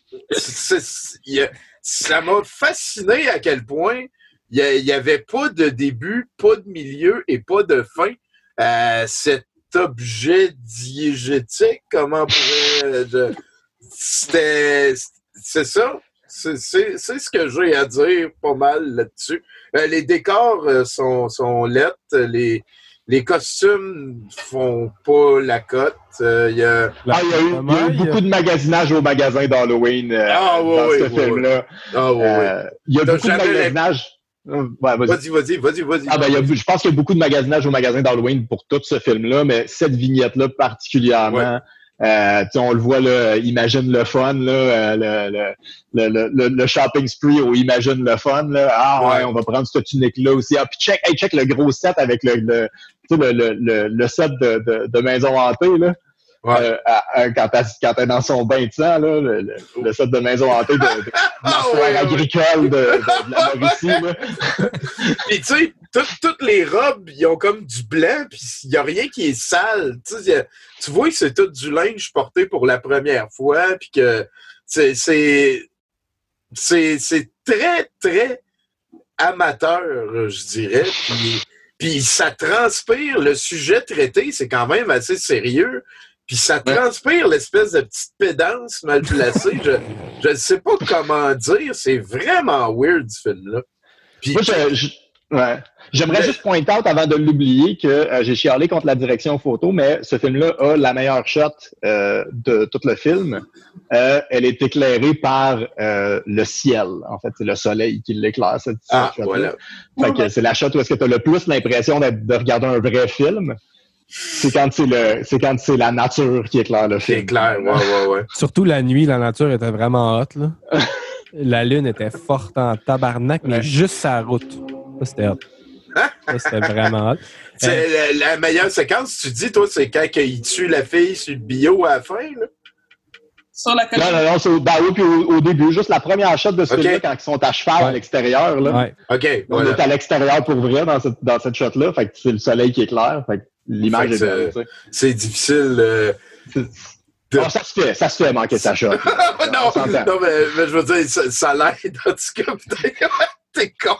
ça m'a fasciné à quel point il y avait pas de début, pas de milieu et pas de fin. Cet objet diégétique, comment on pourrait... c'est ça. C'est ce que j'ai à dire pas mal là-dessus. Les décors sont lettres. Les costumes font pas la cote. Il y a eu beaucoup de magasinage au magasin d'Halloween dans ce film-là. Il y a beaucoup de magasinage. Ouais, vas-y. Je pense qu'il y a beaucoup de magasinage au magasin d'Halloween pour tout ce film-là, mais cette vignette-là particulièrement, on le voit là, Imagine le fun, là, le shopping spree au Imagine le fun, là. On va prendre cette tunique-là aussi. Puis check le gros set avec le set de maison hantée, là. Ouais. Quand elle est dans son bain de sang, là, le set de maison hantée de la foire agricole de la Mauricie. Puis tu sais, toutes les robes, ils ont comme du blanc, puis il n'y a rien qui est sale. Tu vois que c'est tout du linge porté pour la première fois, puis que c'est très, très amateur, je dirais. Puis ça transpire, le sujet traité, c'est quand même assez sérieux. Puis ça transpire l'espèce de petite pédance mal placée. Je ne sais pas comment dire. C'est vraiment weird, ce film-là. Puis, moi, j'aimerais juste pointer out avant de l'oublier que j'ai chialé contre la direction photo, mais ce film-là a la meilleure shot de tout le film. Elle est éclairée par le ciel. En fait, c'est le soleil qui l'éclaire, cette shot-là. Voilà. Fait que c'est la shot où est-ce que tu as le plus l'impression de regarder un vrai film. C'est quand c'est la nature qui éclaire le film. C'est clair, ouais. Surtout la nuit, la nature était vraiment hot, là. La lune était forte en tabarnak, mais juste sa route. Ça, c'était hot. Ça, c'était vraiment hot. C'est la meilleure séquence, tu dis, toi, c'est quand il tue la fille sur le bio à la fin, là? Sur la colline. Non, c'est puis au début, juste la première shot de ce film-là, quand ils sont à cheval à l'extérieur, là. Ouais. OK, on est à l'extérieur pour vrai dans cette shot-là, fait que c'est le soleil qui éclaire, fait que l'image est belle, tu sais. C'est difficile. Ça se fait manquer sa shot. non, mais je veux dire, ça l'aide, en tout cas, t'es con.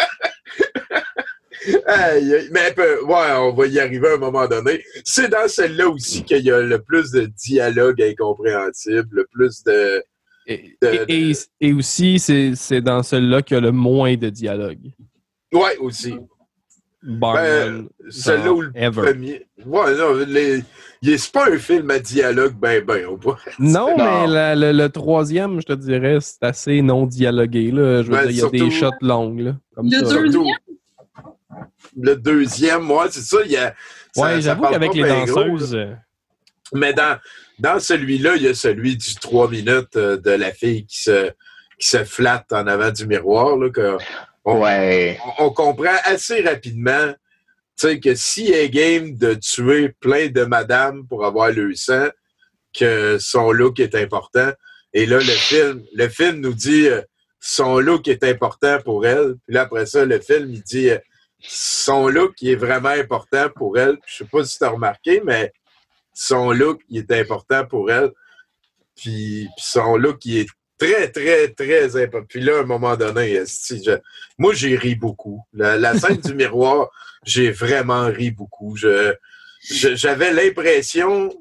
Mais on va y arriver à un moment donné. C'est dans celle-là aussi qu'il y a le plus de dialogue incompréhensible, le plus de... Et aussi, c'est dans celle-là qu'il y a le moins de dialogue. Ouais, aussi. Celle-là où le premier... Ouais, non, c'est pas un film à dialogue, on voit. Non, mais le troisième, je te dirais, c'est assez non dialogué, là. Je veux dire, il y a des shots longues, là. Comme le deuxième? Le deuxième, c'est ça. J'avoue qu'avec les danseuses... Mais dans celui-là, il y a celui du 3 minutes de la fille qui se flatte en avant du miroir, là, on comprend assez rapidement, tu sais, que si elle est game de tuer plein de madames pour avoir le sang, que son look est important. Et là, le film nous dit son look est important pour elle. Puis là, après ça, le film, il dit son look il est vraiment important pour elle. Puis, je sais pas si tu as remarqué, mais son look, il est important pour elle. Puis son look, il est très, très, très important. Puis là, à un moment donné, moi, j'ai ri beaucoup. La scène du miroir, j'ai vraiment ri beaucoup. J'avais l'impression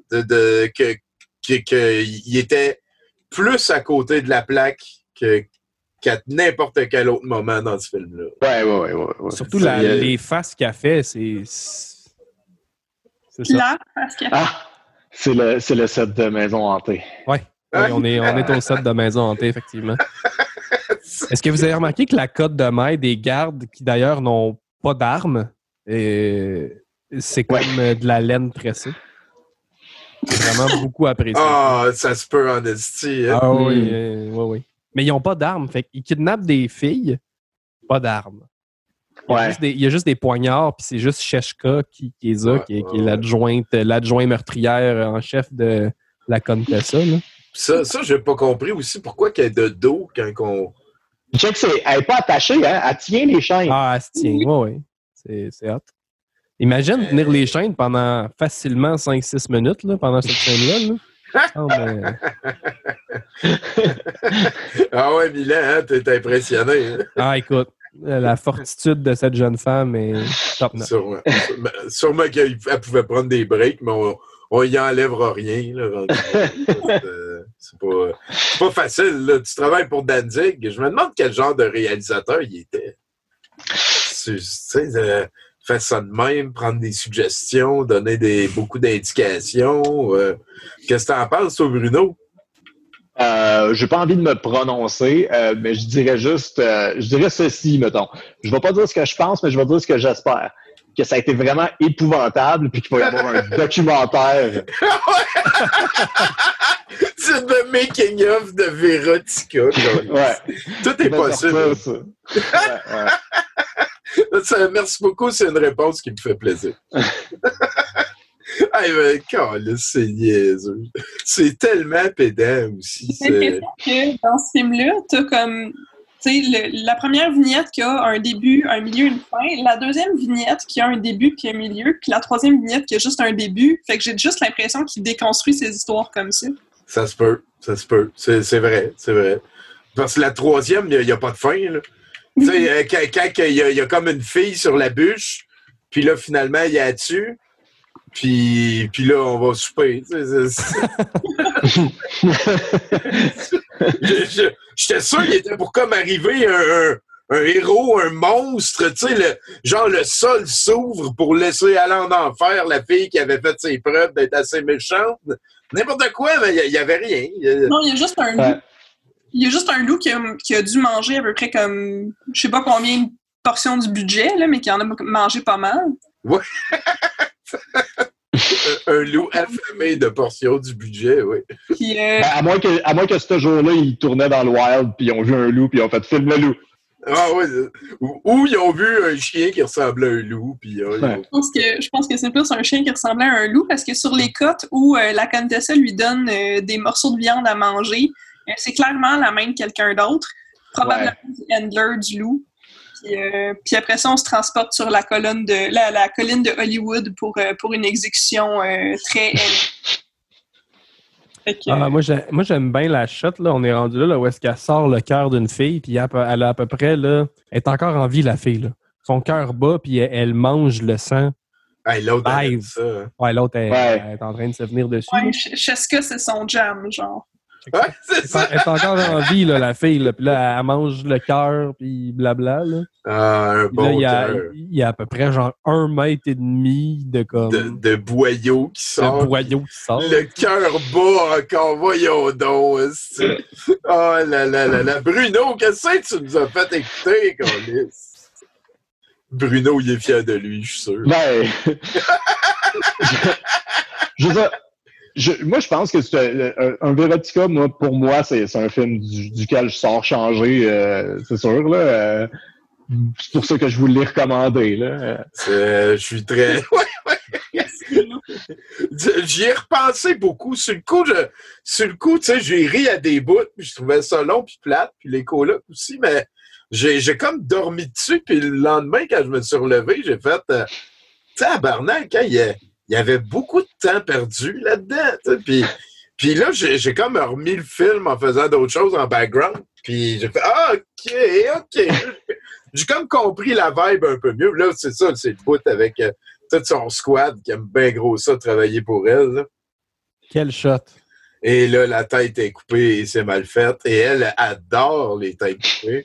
qu'il était plus à côté de la plaque qu'à n'importe quel autre moment dans ce film-là. Ouais. Surtout les faces qu'il a fait, c'est ça. La face qu'il a fait. C'est le set de Maison hantée. Ouais. Oui, on est au set de Maison hantée, effectivement. Est-ce que vous avez remarqué que la cote de maille des gardes, qui d'ailleurs n'ont pas d'armes, c'est comme de la laine tressée. C'est vraiment beaucoup apprécié. Ça se peut en esti. Hein? Ah oui, oui. Mais ils n'ont pas d'armes. Fait qu'ils kidnappent des filles, pas d'armes. Il y a juste des poignards, puis c'est juste Sheshka qui les a, qui est l'adjointe meurtrière en chef de la Contessa. Là. Ça, j'ai pas compris aussi pourquoi qu'elle est de dos quand on. Check, elle n'est pas attachée, hein? Elle tient les chaînes. Ah, elle se tient, oui. C'est hot. Imagine tenir les chaînes pendant facilement 5-6 minutes là, pendant cette scène-là. Là. Ah ouais, Milan, hein, t'es impressionné. Hein? Ah, écoute, la fortitude de cette jeune femme est top notch. Sûrement qu'elle pouvait prendre des breaks, mais on y enlèvera rien. Là, c'est pas facile. Là. Tu travailles pour Danzig. Je me demande quel genre de réalisateur il était. Tu sais, faire ça de même, prendre des suggestions, donner beaucoup d'indications. Qu'est-ce que tu en penses, toi, Bruno? J'ai pas envie de me prononcer, mais je dirais ceci, mettons. Je vais pas dire ce que je pense, mais je vais dire ce que j'espère. Que ça a été vraiment épouvantable, puis qu'il va y avoir un documentaire. C'est le making-of de Verotica. Ouais. Tout est possible. Ça, merci beaucoup, c'est une réponse qui me fait plaisir. Ah, mais c'est niaiseux. C'est tellement pédant aussi. J'ai l'impression que dans ce film-là, t'as comme... Tu sais, la première vignette qui a un début, un milieu, une fin. La deuxième vignette qui a un début puis un milieu. Puis la troisième vignette qui a juste un début. Fait que j'ai juste l'impression qu'il déconstruit ses histoires comme ça. Ça se peut. C'est vrai. Parce que la troisième, il n'y a pas de fin. Là. Tu sais, quand il y a comme une fille sur la bûche, puis là, finalement, il y a dessus. Puis là, on va souper. J'étais sûr qu'il était pour comme arriver un héros, un monstre, tu sais, genre le sol s'ouvre pour laisser aller en enfer la fille qui avait fait ses preuves d'être assez méchante. N'importe quoi, mais il n'y avait rien. Non, il y a juste un loup. Il y a juste un loup qui a dû manger à peu près comme, je sais pas combien de portions du budget, là, mais qui en a mangé pas mal. Ouais. Un loup affamé de portions du budget, oui. Puis, à moins que ce jour-là, ils tournaient dans le wild, puis ils ont vu un loup, puis ils ont fait « Filme le loup ». Ah oui, ou ils ont vu un chien qui ressemblait à un loup, puis je pense que c'est plus un chien qui ressemblait à un loup, parce que sur les cotes où la Contessa lui donne des morceaux de viande à manger, c'est clairement la main de quelqu'un d'autre, probablement du handler du loup. Puis après ça, on se transporte sur la colline de Hollywood pour une exécution très moi, j'aime bien la shot. Là. On est rendu là où est-ce qu'elle sort le cœur d'une fille, puis elle a à peu près, là, elle est encore en vie, la fille. Là. Son cœur bat, puis elle mange le sang. Hey, l'autre, elle ça. Ouais, l'autre, elle est en train de se venir dessus. Ouais, Sheshka, c'est son jam, genre. Ouais, c'est ça. Elle est encore en vie, là, la fille. Là. Puis là, elle mange le cœur, puis blabla. Là. Un bon cœur. Il y a à peu près genre 1,5 mètre de comme... De boyaux qui sortent. De boyaux qui sortent. Le cœur bat encore, voyons donc. Oh là là. Bruno, qu'est-ce que tu nous as fait écouter, Colis? Bruno, il est fier de lui, je suis sûr. Ben... Moi, je pense que c'est un Verotica, pour moi, c'est un film duquel je sors changé, c'est sûr. Là, c'est pour ça que je vous l'ai recommandé. Là. Je suis très... J'y ai repensé beaucoup. Sur le coup, tu sais, j'ai ri à des bouts, puis je trouvais ça long puis plate, puis les colocs aussi, mais j'ai comme dormi dessus, puis le lendemain, quand je me suis relevé, j'ai fait... tu sais, à Barnac, quand il y avait beaucoup de temps perdu là-dedans. Puis là, j'ai comme remis le film en faisant d'autres choses en background. Puis j'ai fait « OK. » J'ai comme compris la vibe un peu mieux. Là, c'est ça, c'est le bout avec tout son squad qui aime bien gros ça, travailler pour elle. Là. Quel shot! Et là, la tête est coupée et c'est mal fait. Et elle adore les têtes coupées.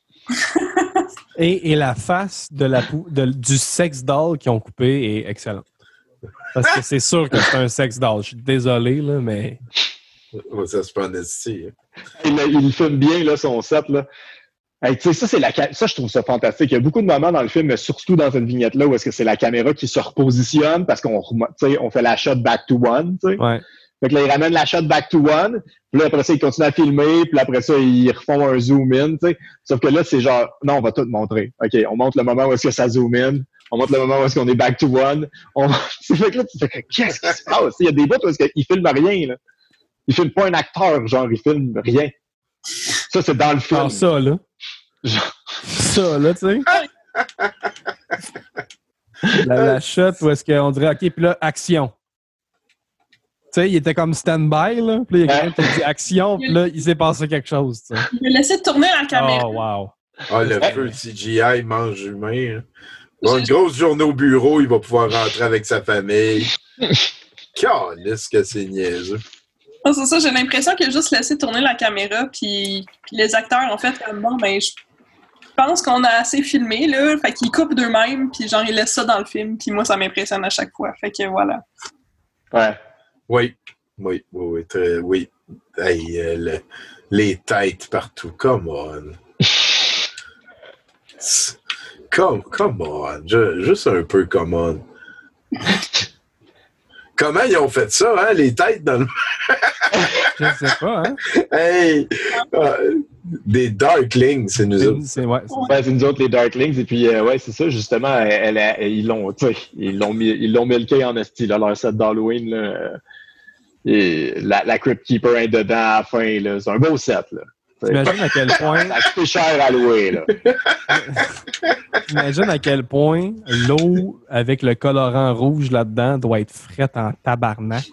et la face du sex doll qu'ils ont coupé est excellente. Parce que c'est sûr que c'est un sex doll. Je suis désolé, là, mais... Ça se prend ici. Il filme bien, là, son set, là. Hey, tu sais, ça, je trouve ça fantastique. Il y a beaucoup de moments dans le film, mais surtout dans cette vignette-là, où est-ce que c'est la caméra qui se repositionne parce qu'on fait la shot back to one, tu sais. Ouais. Fait que là, ils ramènent la shot back to one, puis là, après ça, ils continuent à filmer, puis après ça, ils refont un zoom in, tu sais. Sauf que là, c'est genre, non, on va tout montrer. OK, on montre le moment où est-ce que ça zoom in, on montre le moment où est-ce qu'on est back to one. Fait que là, tu fais, qu'est-ce qui se passe? Il y a des bouts où est-ce qu'ils filment rien, là. Ils filment pas un acteur, genre, ils filment rien. Ça, c'est dans le film. Alors ça, là. Genre... Ça, là, tu sais. La shot où est-ce qu'on dirait, OK, puis là, action. Tu sais, il était comme stand-by, là. Puis là, il y a quelqu'un qui dit action, puis là, il s'est passé quelque chose, tu sais. Il a laissé tourner la caméra. Oh, wow. Ah, le feu de CGI mange humain. Hein. Bon, une grosse journée au bureau, il va pouvoir rentrer avec sa famille. Calisse que c'est niaiseux. Ah, c'est ça, j'ai l'impression qu'il a juste laissé tourner la caméra, puis les acteurs ont fait comme bon, ben, je pense qu'on a assez filmé, là. Fait qu'ils coupent d'eux-mêmes, puis genre, ils laissent ça dans le film, puis moi, ça m'impressionne à chaque fois. Fait que voilà. Ouais. Oui. Oui. Hey, les têtes partout. Come on. Come on. Juste un peu come on. Comment ils ont fait ça, hein? Les têtes dans le... Je sais pas, hein? Hey! Des Darklings, c'est nous autres. C'est C'est nous autres, les Darklings. Et puis, ouais, c'est ça, justement, ils l'ont milqué en esti, là, leur set d'Halloween, là. Et la Crypt Keeper est dedans à la fin, là. C'est un beau set, là. T'imagines à quel point... Ça a coûté cher à louer, là. T'imagines à quel point l'eau avec le colorant rouge là-dedans doit être frette en tabarnak.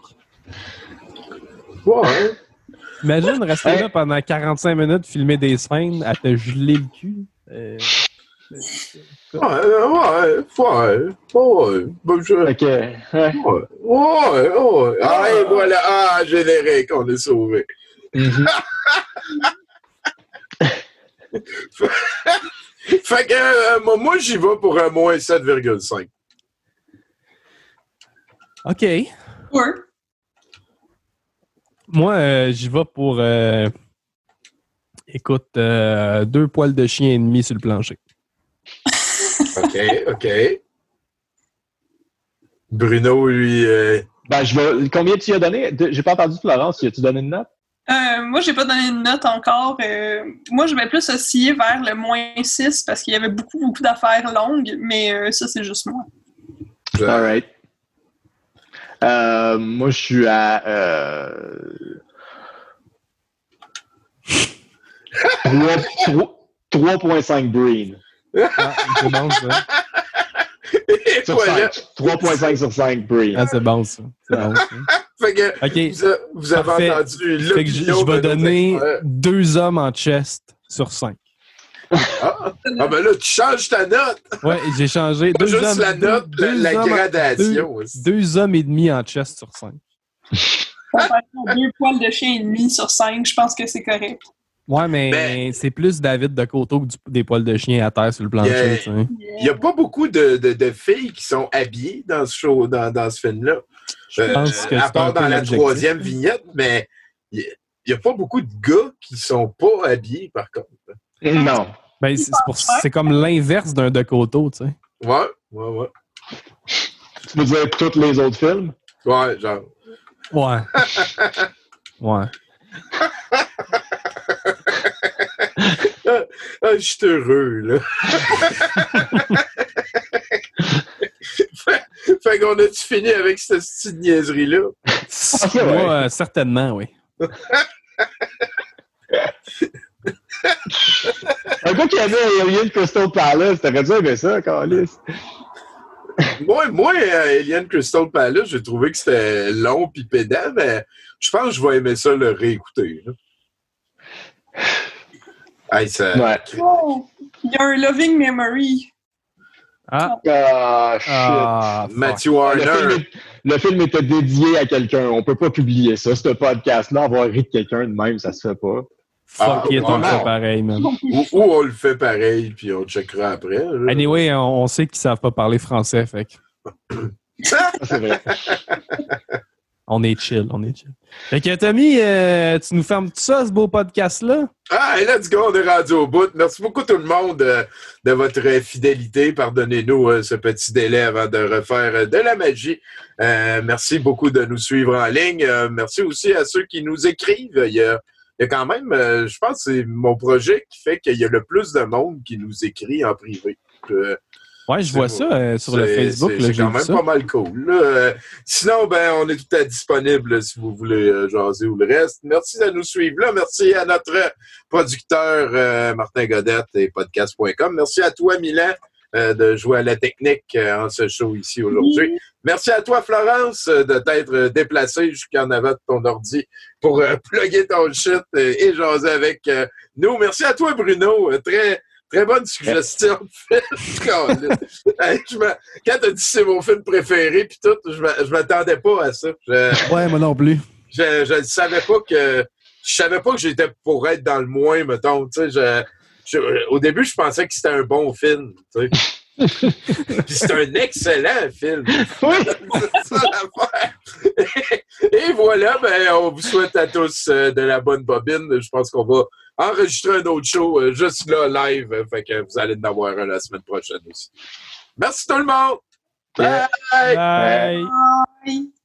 Ouais. Imagine rester là pendant 45 minutes, filmer des scènes, à te geler le cul. Ouais. Ok. Ouais. Ah, et voilà. Ah, générique, on est sauvé. Fait que moi, j'y vais pour un moins 7,5. OK. Ouais. Moi, j'y vais pour... écoute, 2 poils de chien et demi sur le plancher. OK. Bruno, lui... Ben, combien tu y as donné? J'ai pas entendu Florence. As-tu donné une note? Moi, j'ai pas donné de note encore. Moi, je vais plus osciller vers le moins 6 parce qu'il y avait beaucoup d'affaires longues, mais ça, c'est juste moi. All right. Moi, je suis à 3.5 Breen. Ah, c'est bon, ça. Et voilà. 3.5 sur 5 Breen. Ah, c'est bon, ça. Fait que OK. vous avez Parfait. entendu Fait que je vais donner 2 hommes en chest sur 5. Ah, ben là, tu changes ta note. Ouais, j'ai changé. Pas juste la note, la gradation. 2 hommes et demi en chest sur 5. Comparaison à 2 poils de chien et demi sur 5, je pense que c'est correct. Ouais, mais c'est plus David de Coteau que des poils de chien à terre sur le plancher. Il n'y a pas beaucoup de filles qui sont habillées dans ce show, dans ce film-là. Je pense que à part dans la troisième vignette, mais il n'y a pas beaucoup de gars qui sont pas habillés, par contre. Non. Ben, c'est comme l'inverse d'un de Coteau, tu sais. Ouais. Tu veux dire tous les autres films? Ouais, genre. Ouais. Ouais. Je suis heureux, là. Fait qu'on a-tu fini avec cette petite niaiserie-là? Moi, certainement, oui. Un gars qui avait Alien Crystal Palace, t'aurais dû aimer ça, Carlis? Moi, Alien Crystal Palace, j'ai trouvé que c'était long pis pédant, mais je pense que je vais aimer ça le réécouter. Là. Hey, ça... Ouais. Oh, il y a un Loving Memory. Shit. Matthew Warner. Le film était dédié à quelqu'un. On peut pas publier ça. Ce podcast-là, avoir ri de quelqu'un de même, ça se fait pas. Fuck it, on le fait pareil, man. Ou on le fait pareil, puis on checkera après. Là. Anyway, on sait qu'ils savent pas parler français, fait que... Ça, c'est vrai. On est chill. Fait que Tommy, tu nous fermes tout ça, ce beau podcast-là? Ah, et let's go, on est rendu au bout. Merci beaucoup tout le monde de votre fidélité. Pardonnez-nous ce petit délai avant de refaire de la magie. Merci beaucoup de nous suivre en ligne. Merci aussi à ceux qui nous écrivent. Il y a quand même, je pense que c'est mon projet qui fait qu'il y a le plus de monde qui nous écrit en privé. Ouais, je vois ça sur le Facebook. C'est quand même pas mal cool. Sinon, on est tout à disponible si vous voulez jaser ou le reste. Merci de nous suivre là. Merci à notre producteur Martin Godette et podcast.com. Merci à toi, Milan, de jouer à la technique en ce show ici aujourd'hui. Oui. Merci à toi, Florence, de t'être déplacée jusqu'en avant de ton ordi pour plugger ton shit et jaser avec nous. Merci à toi, Bruno. Très bonne suggestion de film. Quand t'as dit c'est mon film préféré pis tout, je m'attendais pas à ça. Ouais, moi non plus. Je savais pas que j'étais pour être dans le moins, mettons. Au début, je pensais que c'était un bon film. Puis c'est un excellent film. Oui. C'est ça l'affaire. Et voilà, on vous souhaite à tous de la bonne bobine. Je pense qu'on va enregistrer un autre show juste là, live. Fait que vous allez en avoir un la semaine prochaine aussi. Merci tout le monde! Bye! Bye! Bye.